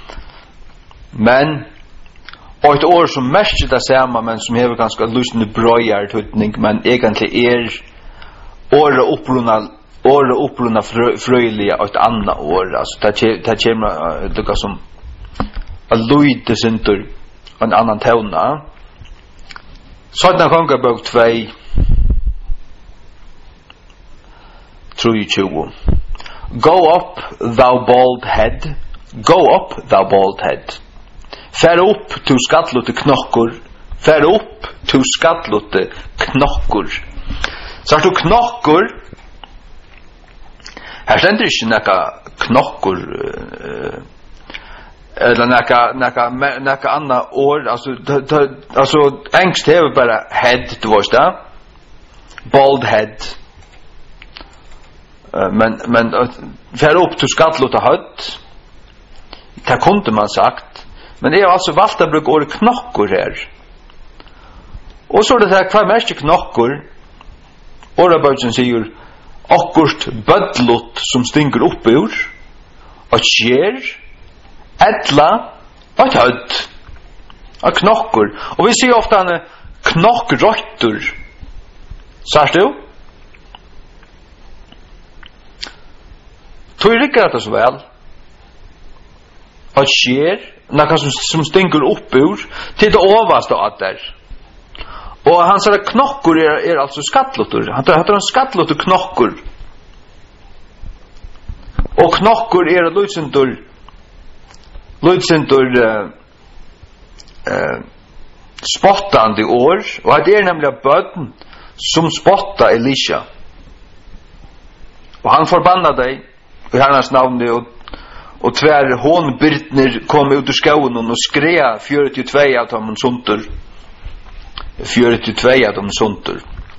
Men och ett år som mest det samma men som har ganska lustig bröjar tutning men egentligen är året upprunna året upprunna fröjliga och ett annat år alltså det det kommer det som a luyde sintur en annan tona. Sådana kongabok två tjugo. Go up thou bald head, go up thou bald head. Fär upp till skattlotte knockor. Fär upp till skattlotte knockor. Så att du knockor. Här ständer inte några knockor uh, eller några några några andra ord alltså alltså engst är bara head du vet det. Bald head. Uh, men men uh, fär upp till skattlotte hött. Det kunde man sagt. Men det är alltså valt att bruka ordet knockor här. Och så är det här kvar mest knockor. Oraböjsen säger akkurat bödlot som stinker upp ur. Och kjer. Ädla. Och hödd. Och knockor. Och vi ser ofta en knockrötter. Sars du? Tog rikker det så väl. Och kjer. Något som, som stinker upp ur. Till det översta att där. Och hans knockor är, är alltså skattlotter. Han tar en skattlotter knockor. Och knockor är lutsentor lutsentor uh, uh, spottande år. Och det är nämligen böden som spottar Elisha. Och han förbannar dig i Herrens namn och, och tvär hånbyrtner kom ut ur skauen och skrea fyrtiotvå av dem sunter. fyrtiotvå av dem sunter.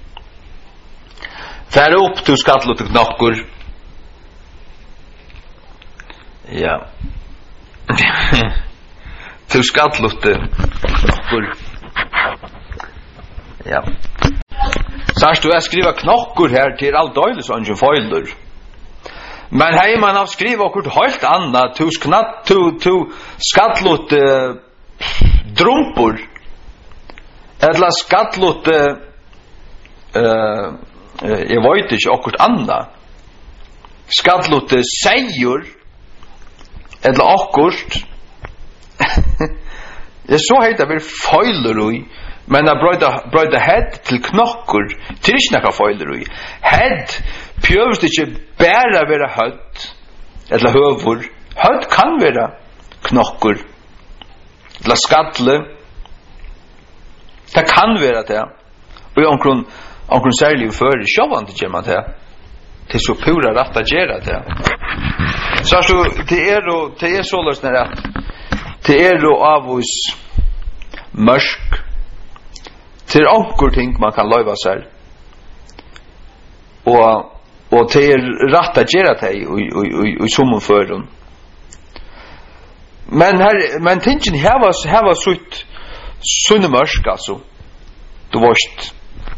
Fär upp till skattlotte knockor. Ja. Till skattlotte knockor. Ja. Sars du är skriva knockor här till allt dåligt så ingen fejler. Men här man har skrivit okkur helt annat till skatt till till skattlotte drumpor. Eller skattlotte eh jag vet inte okkur annat. Skattlotte säger eller akkurt. Jag så heter väl fejlerui, men jag bröda bröda head till knockor. Till snacka fejlerui. Head pjövst inte bara vara hött eller hövor. Hött kan vara knockor. Eller skattle. Det kan vara det. Och omkring omkring särskilt för det sjövande gemma det. Det så pura rätt att göra det. Så så det är då det är så lösnar att det är då av oss mörk till ankor ting man kan löva sig. Och och det är rätt att göra det och och som för dem. Men här men tingen här var här var så sunne mörk alltså. Du varst.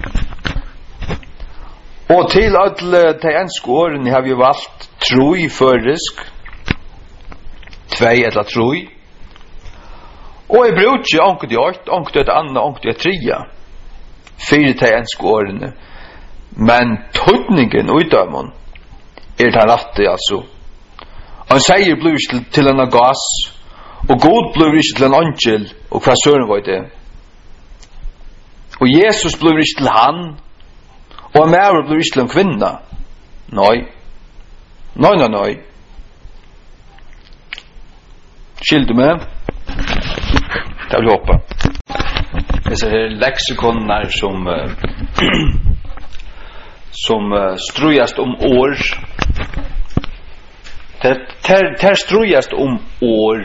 Og til alle de enske årene har vi valgt troi førisk, tvei eller troi, og jeg bruker ikke ånket i åt, ånket et annet, ånket i tria, fire de enske årene, men tøtningen utdømmen er det rette, altså. Han sier blir ikke til, til en gas, og God blir ikke til en angel, og hva søren var det? Og Jesus blir ikke til han, og en mære blir ikke til en kvinna. Nei. Nei, nei, nei. Skild du med? Det vil jeg håpe. Disse her leksikoner som uh, som uh, strujast om år. Det er strujast om år.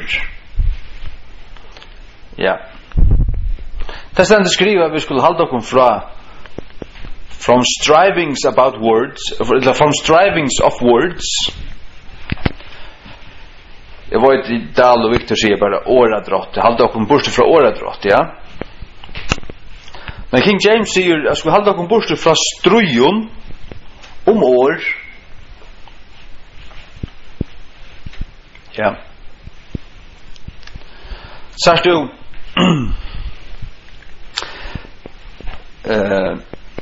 Ja. Det stender skriva vi skulle halda okkom fra from strivings about words, from strivings of words. Jag var i Dal och Victor säger bara åradrott. Jag halda okkom borste fra åradrott, ja. Men King James säger jag skulle halda okkom borste fra strujon om år. Ja. Sars du eh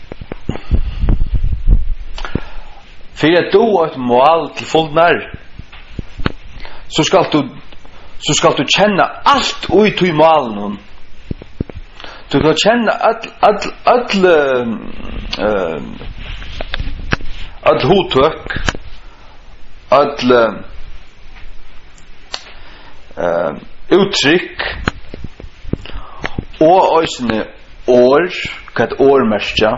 för att du ett mål till fullnar så ska du så ska du känna allt ut i målen. Du ska känna att att att eh att hotök att eh uttryck og øysene år, hva et år merskja.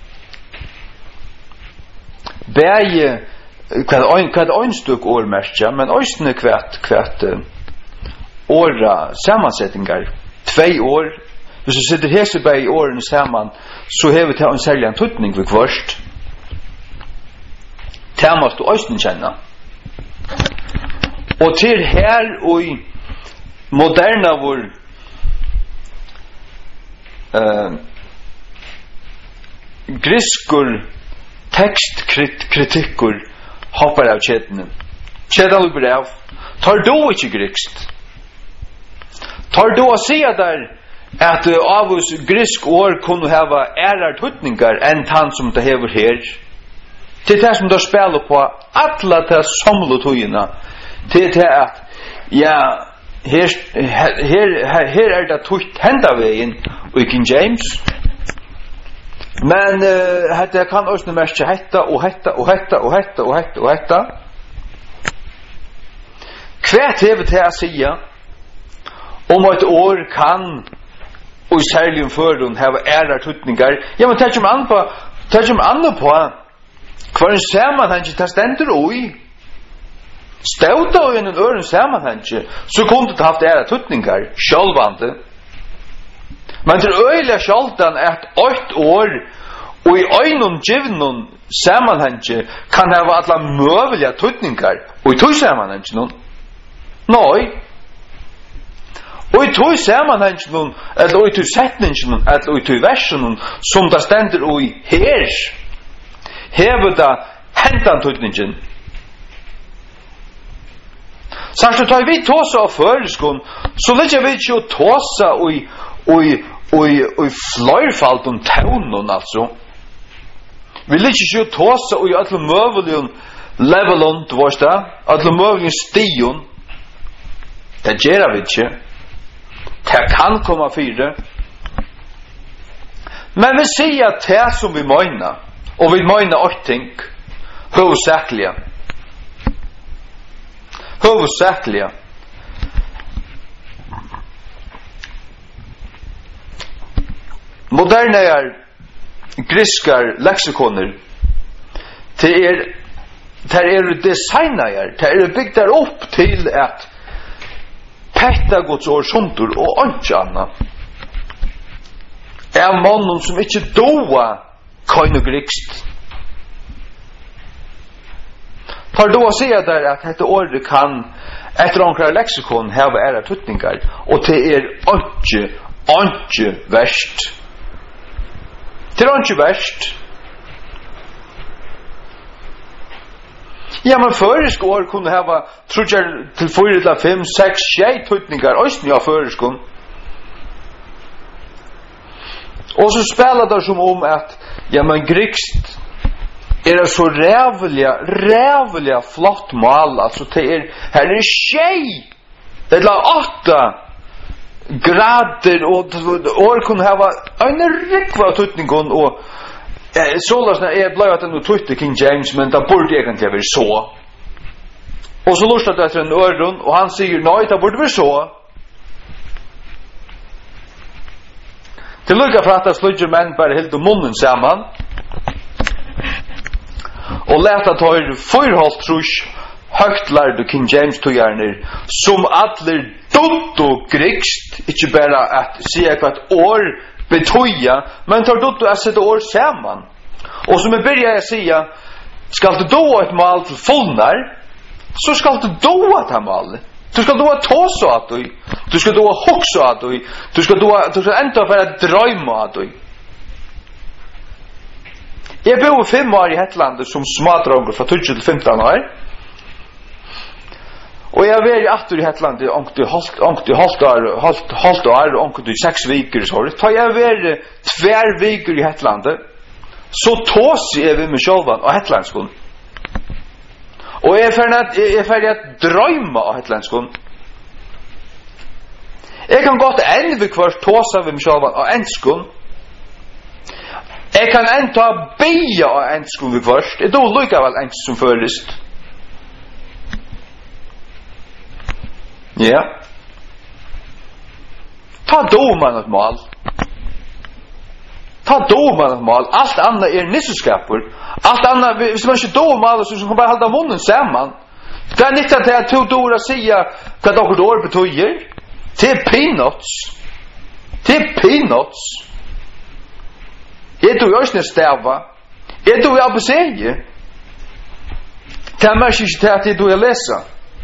Bæge, hva et øynstøk år merskja, men øysene hva et åra samansettingar. Tvei år, hvis du sitter hese bæge i årene saman, så hever det en særlig en tutning vi kvarst. Det måste du øysene kjenne. Og til her og i moderna vår uh, griskur tekstkritikkur hoppar av kjedene. Kjedan lukker av. Tar du ikke grikst? Tar du å si der at uh, av oss grisk år kunne hava ærar tutningar enn tann som det hever her? Til det som du spiller på alla til samlet tøyina. Til det at ja, her, her, her er det tutt hendavegin og i King James. Men uh, det kan også merke hetta og hetta og hetta og hetta og hetta og hetta. Hvert hever til å sige om et år kan og særlig om føren hava ærar tuttningar. Ja, men det kommer an på det kommer an på hva en samanheng det stender oi. Stauta og en øren samanheng så kunne det haft ærar tuttningar sjálvande. Men til øyla sjaldan at åtte år og i øynun givnun samanheng kan hava alla møvelja tuttningar og i tog samanheng nun. Nei. Og i tog samanheng nun eller i tog setningen eller i tog versen som det stender oi her hever da hentan tuttningen. Sagt du tar vi tåsa av føreskon så ligger vi ikke å tåsa oi oi oi oi fløyrfalt om taunen altså. Vi ligger ikke å tåsa oi atle møvelion levelon du varst da atle møvelion stion. Det gjør vi ikke. Det kan komme fire. Men vi sier at det som vi mener og vi mener åtting hovedsaklige hovedsaklige moderne er griskar leksikoner det er det er designer det er bygd der opp til at petta gods år sundur og anki anna er mannen som ikke doa kain og grikst. Tar du å si der at dette året kan etter omkrar leksikon hava æra tuttningar og det er anki anki verst. Det er anki verst. Ja, men føresk år kunne hava trudjar til fire, fem, seks, sjei tuttningar òsni av føreskon. Og så spelar det som om at ja, men grikst er det så rævliga, rævliga flott mal, altså det er, her er sjei, eller åtta grader, og år kunne hava en rikva tuttningon, og eh, så lasna er blei at den tutte King James, men det burde egentlig være så. Og så lustet det etter en øron, og han sier, nei, det burde være så. Til lukka for at det sludger menn bare helt om munnen saman, og leta tar fyrholdt trus høgt lærde King James togjerner som atler dutt og grikst ikke bare at sier hva et år betøya men tar dutt og sette år saman og som jeg byrja jeg sier skal du doa et mal til fullnar så skal du doa et mal du skal doa tåsa at du du skal doa hoksa at du du skal doa du skal enda for å drøyma at du. Jeg bor fem år i Hetlandet som smadronger fra tolv til femten år. Og jeg har vært atter i Hetlandet omkring halvt år, halvt år og omkring seks viker i såret. Da jeg har vært tver viker i Hetlandet, så tås jeg ved meg selv av Hetlandskon. Og jeg er ferdig at drømme av Hetlandskon. Jeg kan godt enn ved hvert tås av meg selv av Enskon. Jeg kan enda beia av enskun vi først. Jeg tror lukkavel ensk som følest. Ja. ta då man ett mål. Ta då man ett mål. Allt annat är nisseskaper. Allt annat, hvis man inte då mål så kan bara hålla munnen samman. Det är inte att jag tog då att säga vad dere år betyder. Det är peanuts. Det är peanuts. Är du just nästava? Är du jag besäger? Det är mest inte att det du jag läsa.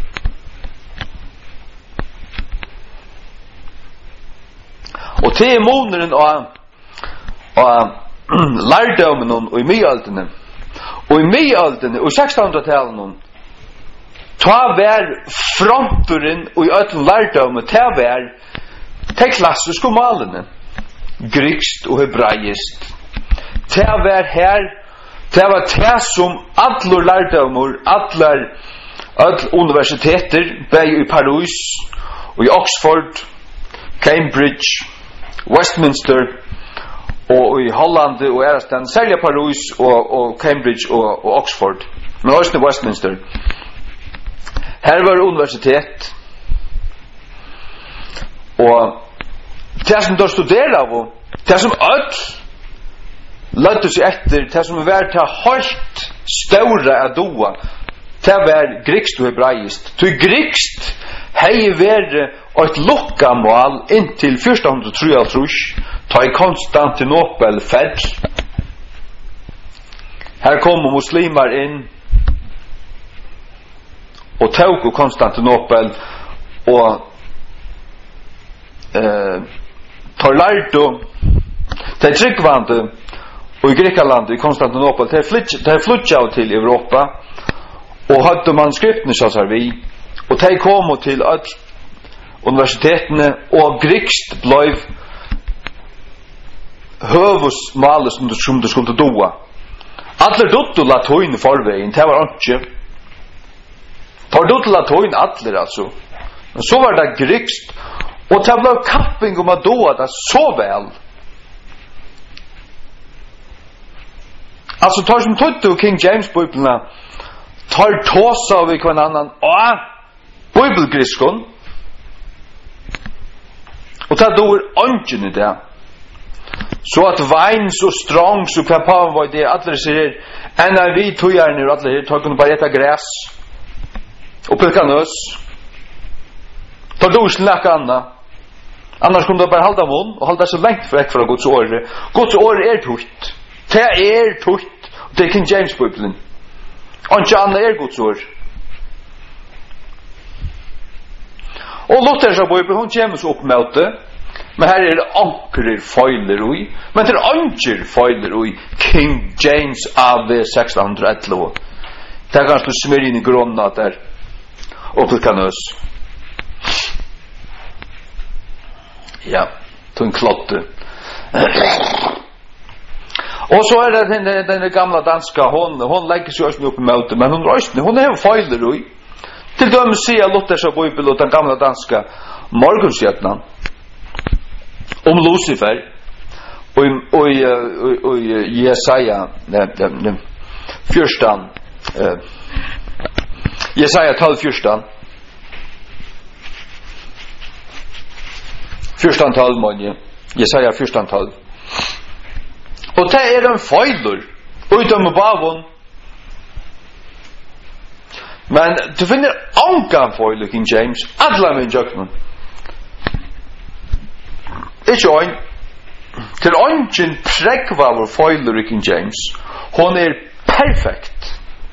Och det är månaden och och lärdomen och i middelaldern. Och i middelaldern och sextonhundratalet ta vær fronturen og i öllum lærdom ta vær te klassiske malene grekst og hebraist ta vær her ta var ta som allur lærdomur allar all universiteter bæði i Paris og i Oxford Cambridge Westminster og i Holland og Erastan særlig Paris og, og Cambridge og, og Oxford men også i Westminster. Her var universitet og det som du studerer av det som öll lødde seg etter det som var til høyt større av doa det var grekst og hebraist til grekst hei vært et lukkamål inntil fjórtánhundraðogtrýoghálvtrýss ta i Konstantinopel fell her kom muslimer inn og tog og Konstantinopel og eh, tar lærdo de tryggvande og i Grekaland i Konstantinopel de flytja til Europa og hadde manuskriptene så sær vi og de kom til all universitetene og grekst bløy høvusmalet som, som du skulle doa alle dotto latoin i forveien det var ikke tar du til latoin atler altså men så var det grekst og det ble kapping om at doa det så vel altså tar som tøtte og King James bibelna tar tåsa av hver annan og bibelgriskon og det doer ånden i det så at vein så strong så kapav var det atler sier enn er vi tøyerne og atler tar kunne bare etta græs og pilka nøs tar du slakka anna annars kunne du bare halda munn og halda så lengt vekk fra Guds år Guds år er tutt det er tutt det er King James Bibelen og ikke anna er Guds år og Luthers Bibel hun kommer så opp med det men her er det ankrer feiler ui men det er ankrer feiler ui King James A V sextonhundraelva det er kanskje du smør inn i grunna der og pilka nøs ja to en klotte og så er det den, den gamla danska hon, hon legger seg også opp i møte men hun røysne, hun er feiler ui til dømes sier Luthers Bibel og den gamla danska morgonsjetnan om Lucifer og, og, og, og Jesaja fyrstan uh, Jesaja tolv fyrstan fyrstan tolv månje Jesaja fyrstan tolv og det er en feiler utom bavon men du finner ankan feiler King James alla min jöknun ikke oin til oingen prekva vår feiler i King James hon er perfekt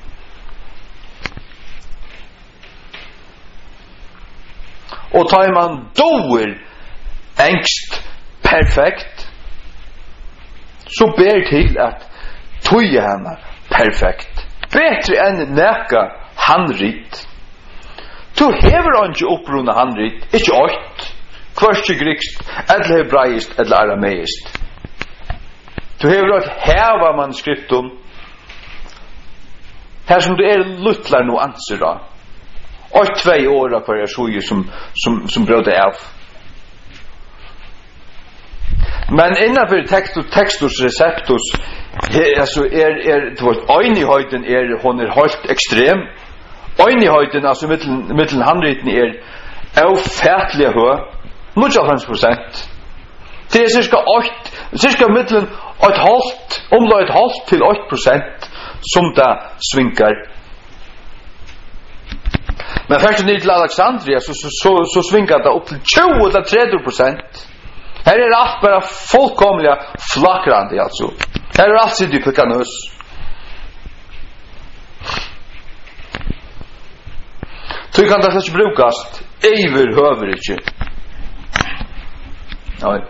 og tar man doer engst perfekt så ber til at tøye henne perfekt betre enn neka handrit du hever ikke opprunna handrit ikke åkt kvørst grekst eller hebraist eller arameist du hever ikke heva manuskriptum her som du er luttlar no anser da og tvei åra hver jeg så som, som, som brødde av men innanfor tekstus, tekstus receptus he, altså er, er øynihøyden er hon er helt ekstrem øynihøyden altså mittelen, mittelen handriten er aufærtlig høy nittiofem procent. Det är cirka åtta, cirka mittlen ett halvt, omlag ett halvt till åtta procent som det svinkar. Men först ner till Alexandria så, så, så, så svinkar det upp till tjugo eller trettio procent. Här är allt bara fullkomliga flakrande alltså. Här är allt sitt i klockan hus. Så kan det inte brukas överhuvud inte. Nej.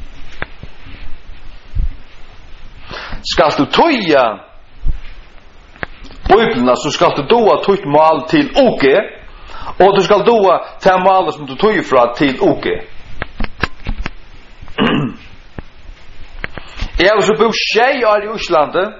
Ska du toja Bibeln så ska du doa tog mal till O G och du ska doa ta mal som du tog ifrån till O G. Jag har så bo tjej i Oslandet.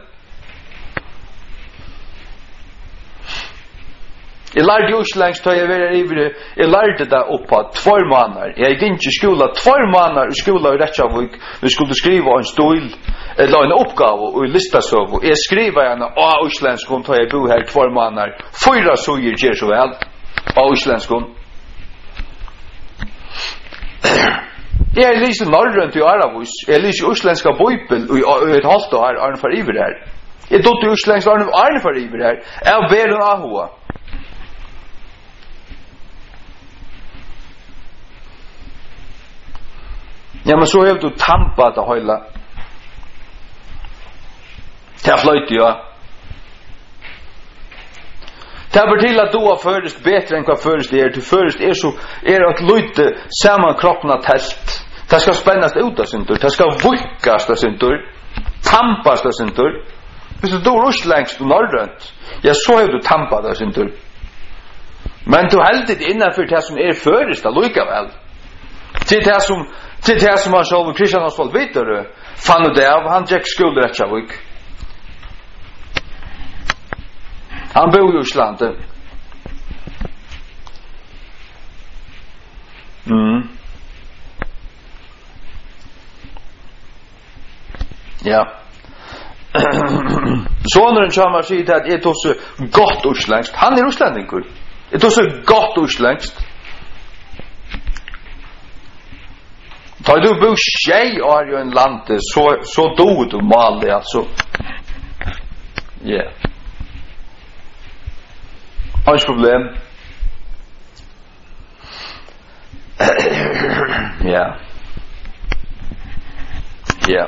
Jag lärde Oslands ta jag vara ivrig. Jag lärde det upp på två månader. Jag gick inte i skola två månader i skola i Rättsavik. Vi skulle skriva en stil eller en uppgave och listasöv. Jag skriver gärna av Oslandskon tar jag bo här två månader. Fyra såger ger så väl av Oslandskon. Jag läser norrönt i Aravus. Jag läser Osländska Bibel och ett halvt år Arne för iver här. Jag dotter Osländsk Arne för iver här. Jag ber en ahoa. Ja, men så har du tampat det hela. Det har flöjt, ja. Det har till att du har förrest bättre än vad förrest är. Till förrest är så är att lite sammankroppna tält. Det ska spännas ut av sin tur. Det ska vuckas av sin tur. Tampas av sin tur. Hvis du då rush längst och norrönt. Ja, så har du tampat av sin tur. Men du hällt det innanför det som är förrest att lika väl. Till det som till det som han själv Christian Oswald vidare fann det av han Jack skulder att jag gick. Han bor i Oslandet. Mm. Ja. Sonren kommer sig att det är så gott urslängst. Han är ursländingur. Det är så gott urslängst. Tar du bo tjej och är ju en lante så, så do du mal det alltså. Ja. Yeah. Har du problem? Ja. Ja.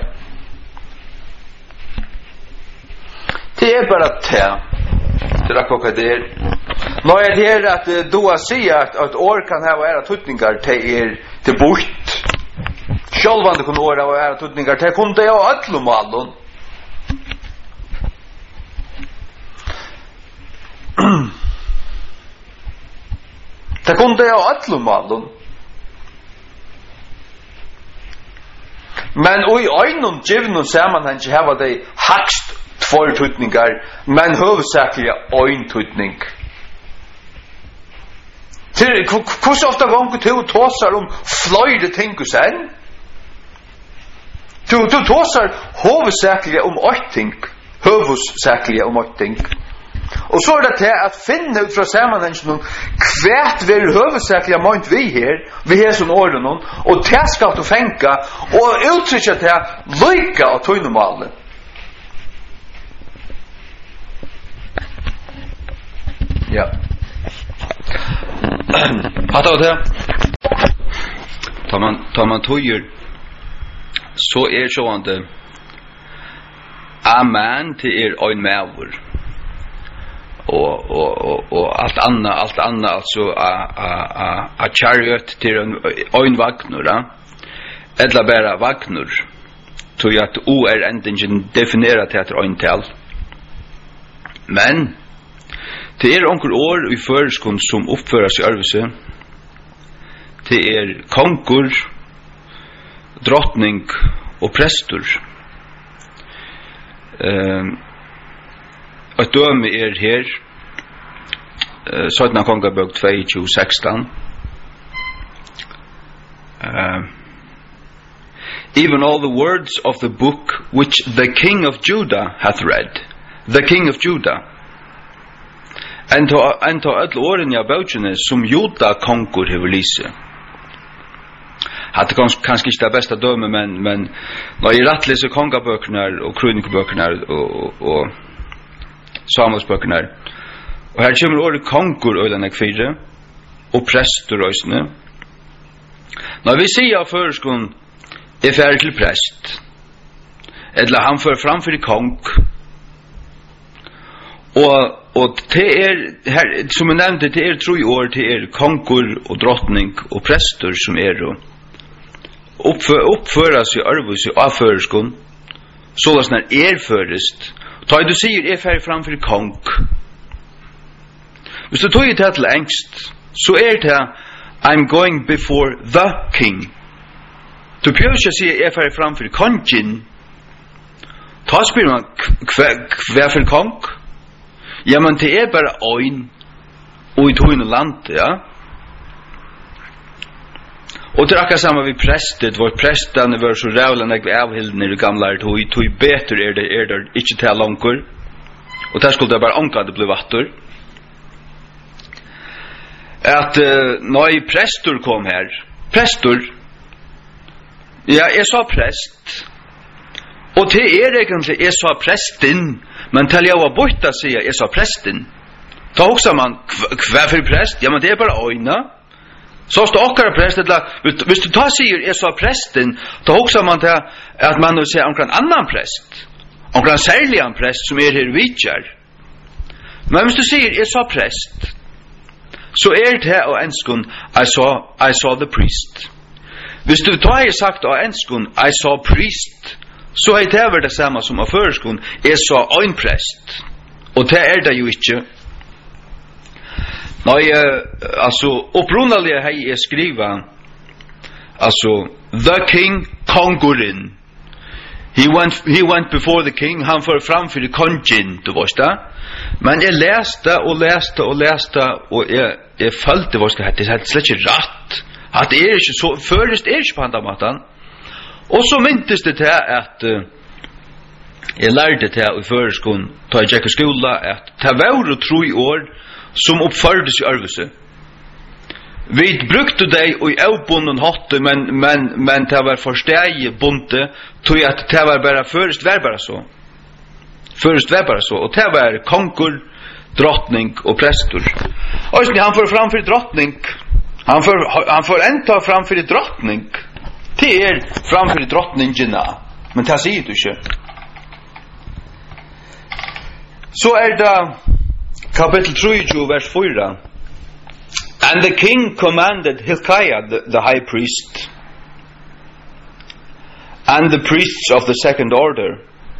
Det är bara te. Det är koka det. Nå är det här att då säga att ett år kan ha era tutningar till er till bort. Självande kunde åra och era tutningar till kunde jag allom allon. Det kunde jag allom allon. Men oj ögon givnum sammanhang har det högst två tutningar men huvudsakligen en tutning. Hur ofta gånger du tåsar om flöjde tänker sen? Du, du tåsar huvudsakligen om ett ting. Huvudsakligen om ett ting. Och så är det till att finna ut från sammanhangen kvärt vi huvudsakligen månt vi här, vi här som orden och det ska du fänka och uttrycka det lika och tog normalt. Ja. Hatta och det. Tar man tar man tojer så är sjående amen till er ein mavur. Och och och och allt annat allt annat alltså a a a a chariot till en ein vagnur då. Eller bara vagnur. Tog att o är ändringen definierat till ein tal. Men det er onkur år i føreskon som uppfører seg arvese. Det er konkur, drottning og prestur. Um, et døme er her, uh, syttende kongabøk tjue sekstan. Uh, Even all the words of the book which the king of Judah hath read, the king of Judah, Ento ento all åren jag bøkene som Juda konkur hevur lise. hade kanske inte det bästa döme men men när i rättläser kongaböckerna och kronikböckerna och och Samuelsböckerna och här kommer ordet konkur ölen ekfire och präster rösne. När vi ser förskon är färdig till präst eller han för framför i konk och och det är här som jag nämnde det är tre år till er konkur och drottning och präster som är då uppför uppföras i arvus i avförskon så att när er förrest ta du säger är färdig framför i konk. Hvis du tog det till ängst så är det I'm going before the king. Du behöver inte säga är färdig framför kongen. Ta spyr man kvar för konk. Ja, men det är bara ögon och i tog land, ja. Och det räcker samma vid prästet, vår prästarna var så rävla när vi avhildna i det gamla tog, tog bättre är det, är det inte till långkor. Och där skulle det bara ånka det blev vattor. Att uh, när prästor kom här, prästor, ja, jag sa präst, och det är egentligen, jag sa prästen, men till jag var borta säger jag sa prästen. Ta också man kvar för präst, ja men det är bara öjna. Så står också präst eller hvis du tar säger jag sa prästen, ta också man till att man nu säger omkring annan präst. Omkring särlig en präst som är här vitjar. Men hvis du säger jag sa präst, så är det här och enskon I saw I saw the priest. Hvis du tar jag sagt och enskon I saw priest, så är det väl det samma som av förskon är så en präst. Och det är det ju inte. Nej, alltså upprunaliga här är skriva alltså the king kongurin. He went he went before the king, han för framför kongen, du vet det. Men jag läste och läste och läste och jag jag följde vad ska det helt släckt rätt. Att det är inte så först är inte på andra matan. Och så myntes det till att uh, jag lärde till i förskon ta i Jacka skola att det var tre år som uppfördes i Örvese. Vi brukte dig och i avbunden hatt men men men det var försteg bunte tog att det var bara först var bara så. Först var bara så och det var konkur, drottning och prästor. Och han får framför drottning. Han får han får änta framför drottning. Det är framför drottningarna. Men det säger du inte. Så är det kapitel tre, vers fyra. And the king commanded Hilkiah, the, the high priest, and the priests of the second order,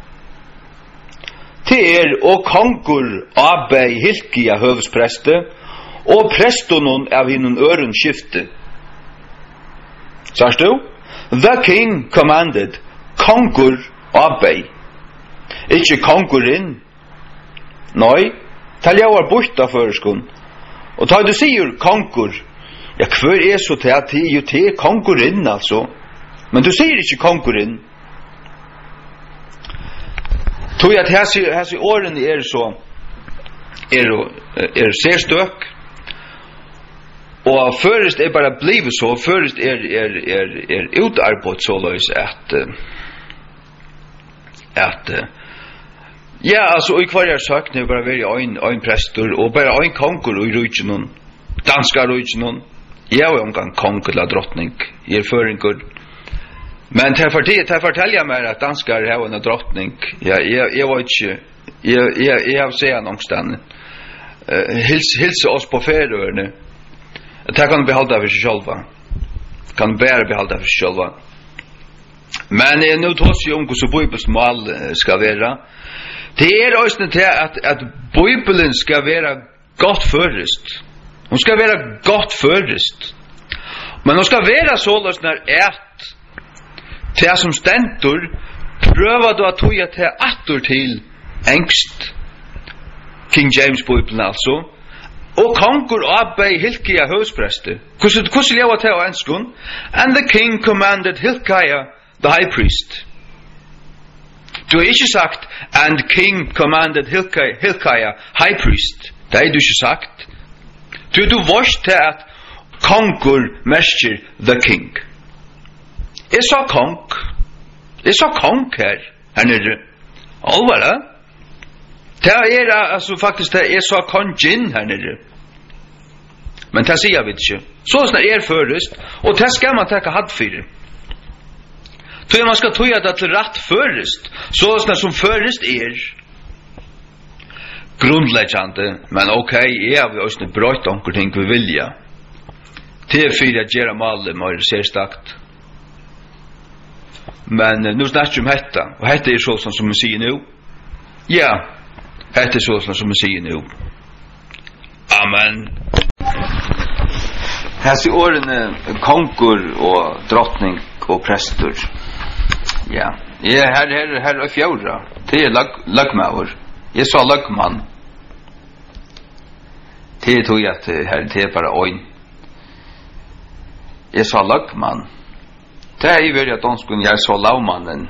til og kongur Abei Hilkia høvespreste, og prestonon av hinnun øren skifte. Sars du? The king commanded kongur Abei. Ikke kongurin. Nei, talja var borta føreskon. Og ta du sier kongur, ja, hver er så til at det er jo til kongurin, altså. Men du sier ikke kongurin. Tog at her sier årene er så, er, er særstøk, og først er bare blivet så, først er, er, er, er utarbeidt så løs at, at, ja, altså, og i hver jeg sagt, det er bare være en, en prester, og bare en kongur i rujtjennom, danska rujtjennom. Jeg er jo omgang kong eller drottning, jeg er føringur. Men til å fortelle meg at danskar har en drottning, ja, jeg, jeg var ikke, jeg, jeg, jeg har sett noenstans, uh, hils, hilse oss på ferøerne, det kan du behalda for seg sjølva, kan du bare behalda for seg sjølva. Men jeg nå tås jo om hvordan Bibels mål skal være. Det er også til at, at Bibelen skal være godt førest. Hun skal være godt førest. Men hun skal være så løsner at til som stentor prøver du at toga til atter til engst King James Bibelen altså og kongur Abei Hilkia høvespreste. Hvordan lever til å enskun? And the king commanded Hilkiah the high priest. Du har ikke sagt and king commanded Hilkiah, Hilkiah high priest. Det har du ikke sagt. Du du vorst til at kongur mestir the king. är så kong. Är så kong här. Här nere. Allvara. Det är alltså faktiskt det är så kongen här nere. Men det säger vi inte. Så snart är förrest och det ska man ta hatt för. Tror man ska toja det till rätt förrest. Så snart som förrest är grundläggande, men okej, okay, är vi också brott omkring vi vilja. Till för att göra mål mer särskilt. Men nu snackar vi om detta, och detta är så som vi säger nu. Ja, detta är så som vi säger nu. Amen. Här ser åren konkur och drottning och präster. Ja, ja här, här, här är fjorda. Det är lag, lagmaur. Jag sa lagman. Det tog jag att här, det är bara oj. Jag sa lagman. Det är ju väldigt att de skulle göra så lavmannen.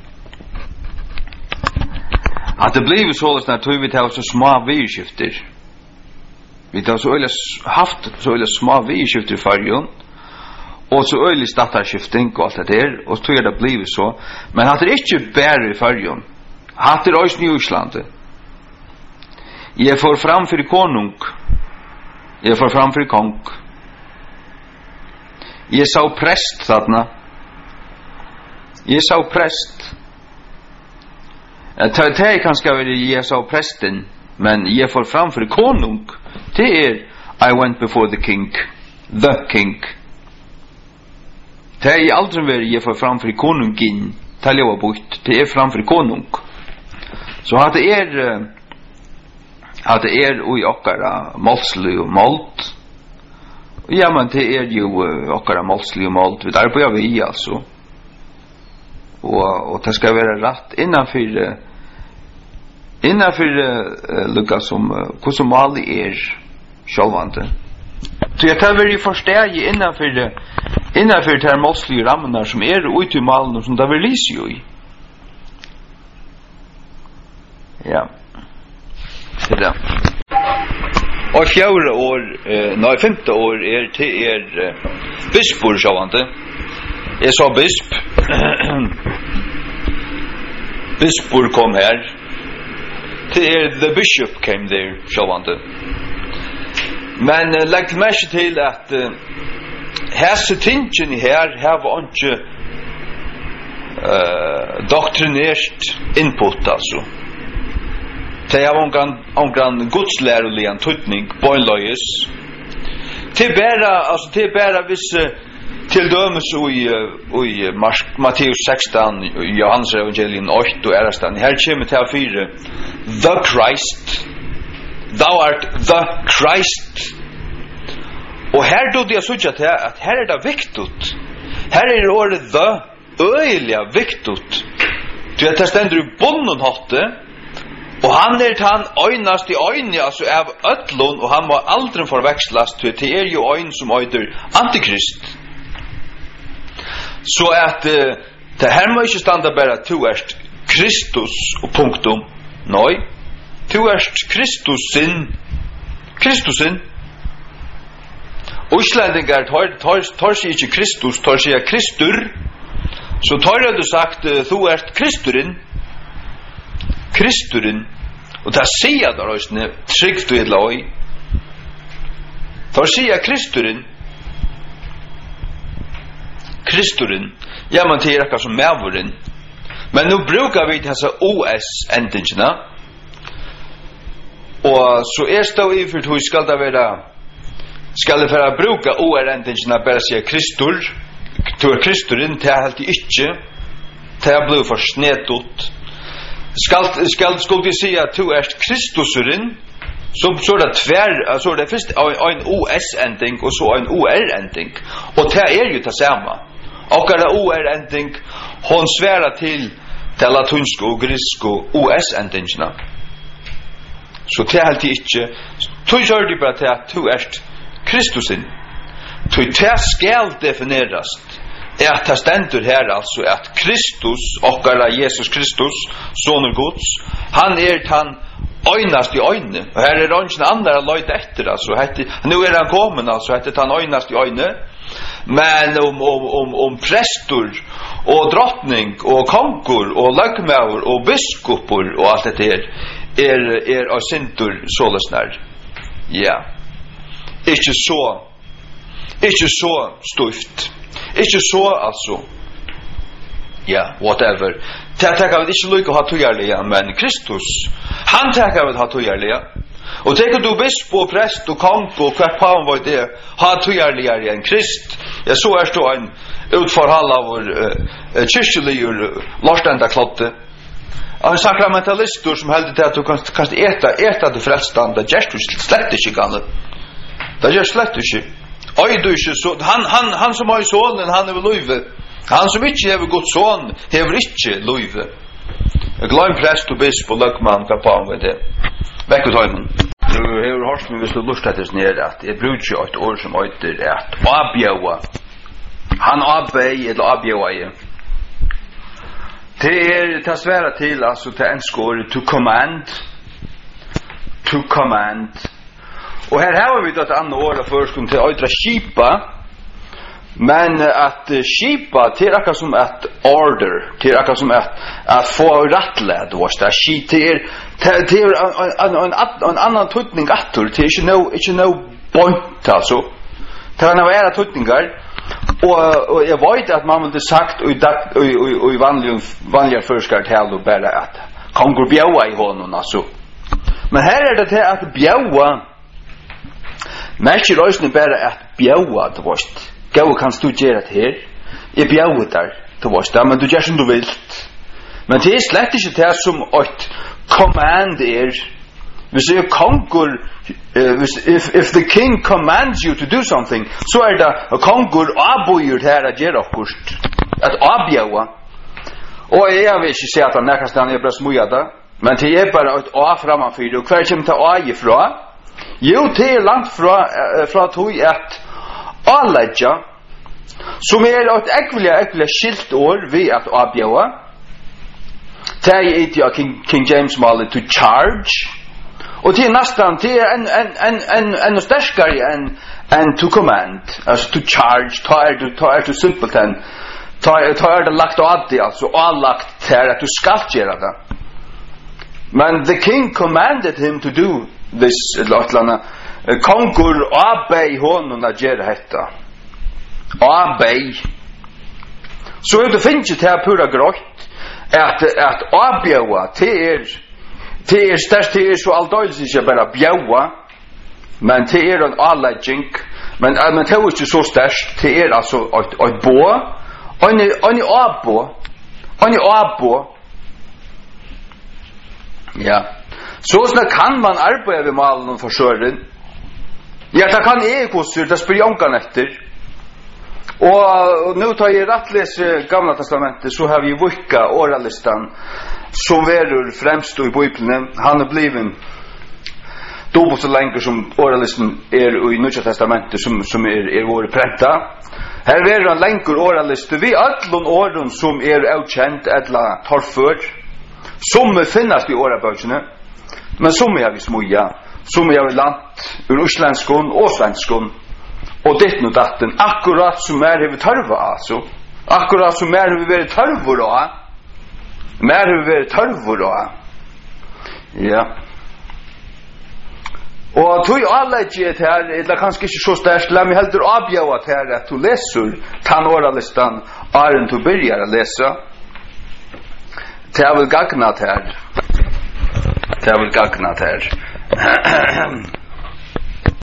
Att det blev så att när vi tar så små vidskifter. Vi tar så öliga haft så öliga små vidskifter i färgen. Och så öliga startarskifting och allt det där. Och så är det blivit så. Men att det inte bär i färgen. Att det är också i Island. Jag får framför konung. Jag får framför kong. Jag sa präst sådana. Jag sa präst. Det är kanske väl jag sa prästen. Men jag får framför konung. Det är I went before the king. The king. Det är aldrig väl jag får framför konungen. Det är bort. Det är framför konung. Så att det är att det är i okkara målslig och målt. Ja, men det är ju okkara målslig och målt. Där börjar vi alltså. Och, och det ska vara rätt innanför innanför uh, lukka som uh, hur som mål är självande. Så jag tar väl ju försteg innanför innanför de här målsliga ramarna som är ute i målen som det vill lysa i. Ja. Det är det. Och fjärde år, eh, nej, femte år är till er eh, bispor, självande. Jag sa bisp. Bispor kom här. Till er, the bishop came there, självande. Men eh, lägg till märke till att eh, hässe tingen i här, här var inte eh, doktrinert input, alltså. Det är en omgrann godsläroligan tutning på en löjes. Till bära, alltså till bära vissa till dömes i, i Matteus sexton, Johannes evangelien åtta och ärastan. Här kommer till att fyra the Christ. Thou art the Christ. Och här då det så att här är det viktigt. Här är det ordet the öjliga viktigt. Du vet, det ständer i bonden hatte. Och han är han ögnast i ögn, alltså av ötlon, och han må aldrig förväxlas till det är ju ögn som öjder antikrist. Så att uh, det här må inte standa bara to erst Kristus och punktum. Nej, to erst Kristusin Kristusin. Och isländingar tar, tar, tar sig inte Kristus, tar sig Kristur. Så tar du sagt uh, to erst Kristurin Kristurin. Och det säger där också tryggt och edla oj. För säga Kristurin. Kristurin. Ja, man tänker som mävurin. Men nu brukar vi dessa O S-ändingarna. Och så är det i för hur ska det vara. Ska det vara bruka O R-ändingarna bara säga Kristur. Till Kristurin, det är helt inte. Det är blivit för snedut. Skall skall skulle vi säga att du är Kristusurin så så det tvär så det först en O S-ändring och så en O R-ändring. Och det är ju det samma. Och det O R-ändring hon svärar till det latinska och grekiska O S-ändringarna. Så det är alltid inte. Du gör det bara att du är Kristusin. Du det skall definieras. är att det stendur här alltså att Kristus, okkara Jesus Kristus, sonur Guds, han er han øynast i øyne. Og her er det ikke andre løyt etter, altså. Hette, nu er han kommet, altså, hette han øynast i øyne. men om om om om prästor och drottning och konkur och lagmaur och biskopor och allt det där är är av syndur sålesnar. Ja. Inte så. Inte så stuft. Inte så alltså. Ja, whatever. Det tar vi inte lycka ha tojarliga, men Kristus, han tar vi ha tojarliga. Och tänker du bisp och präst och konk och kvart paven var det, ha tojarliga än Krist. Ja, så är det en utforhall av vår uh, kyrkeligur lortenda klotte. En sakramentalistor som heldur til at du kan, kan äta, äta det frälstan, det gör du slett ikke galet. Det gör slett ikke. Oj, du ikke så, han, han, han som har i sonen, han er ved løyve. Han som ikke hever Guds son, hever ikke løyve. Gløym prest og bisp og løgmann, hva på han ved det. Vekk ut høyden. Du hever hørt meg hvis du lust etter nere at jeg bruker et ord som øyter at avbjøa. Han avbøy eller avbjøa i. Det er til svære til, altså til en skår, to command. To command. Og her har vi et annet ord av førskum til øytra skipa. Men at skipa til akkurat som et order, til akkurat som et, at få rattled, det er til en annan tøytning attur, til ikke no, ikke no point, altså. Til han er tøytningar, og, og jeg vet at man ville sagt og i vanlige, vanlige førskar til og bare at kongur bjaua i hånden, altså. Men her er det til at bjaua, merker røysene bare at bjaua, det varst. Gau kan du gjøre det her. Jeg bjauer der, det varst det, men du gjør som du vil. Men det er slett ikke det som et command er. Hvis jeg kongur, uh, if, if the king commands you to do something, så er det kongur avbøyer her at gjøre okkurst. At avbjaua. Og jeg vil ikke si at han nekkast han er bra smuja da, men det er bare et av framanfyr, og hver kommer til å agi fra? Jo, det er langt fra, uh, fra tog at Alledja, som er et ekvelig, ekvelig skilt år ved at avbjaua. Det er ikke av King, King James malet to charge. Og det er nesten, det er en, en, en, en, en sterskere enn en to command. Altså to charge, ta er du, ta er du simpelthen, ta, ta er det lagt av det, altså avlagt til at du skal gjøre det. Men the king commanded him to do this, eller kongur abei honum að gera hetta. Abei. Så er det finnes til að pura grått at, at abjaua til er til er størst, til er så aldøylis ikke bare bjaua, men til er en avlegging, men, men det er ikke så størst, til er altså et bå, og en abo, og en abo. Ja. Så sånn kan man arbeide ved malen og forsøren. Ja, det kan jeg kosser, det spyr jonkan etter. Og, og nå tar jeg rettlese Gamla testamentet, så har vi vikka åralistan som verur fremst i Bibelen. Han er bliven dobbelt så lenge som åralisten er i Nya testamentet som, som er, er våre prenta. Her verur han lenger åraliste vi allon åren som er avkjent eller torfør, som finnast i årabøkene, men som er vi smuja. Som er lant ur uslenskon og svenskon og ditt og datten akkurat som er hever tørva altså akkurat som er hever vært tørvor og mer hever vært tørvor og ja og tog alle gjet her det er kanskje ikke så størst la meg heldur avbjøa til at du leser tann åralistan Arent du byrjar å lese til jeg vil gagna til her til jeg vil gagna til her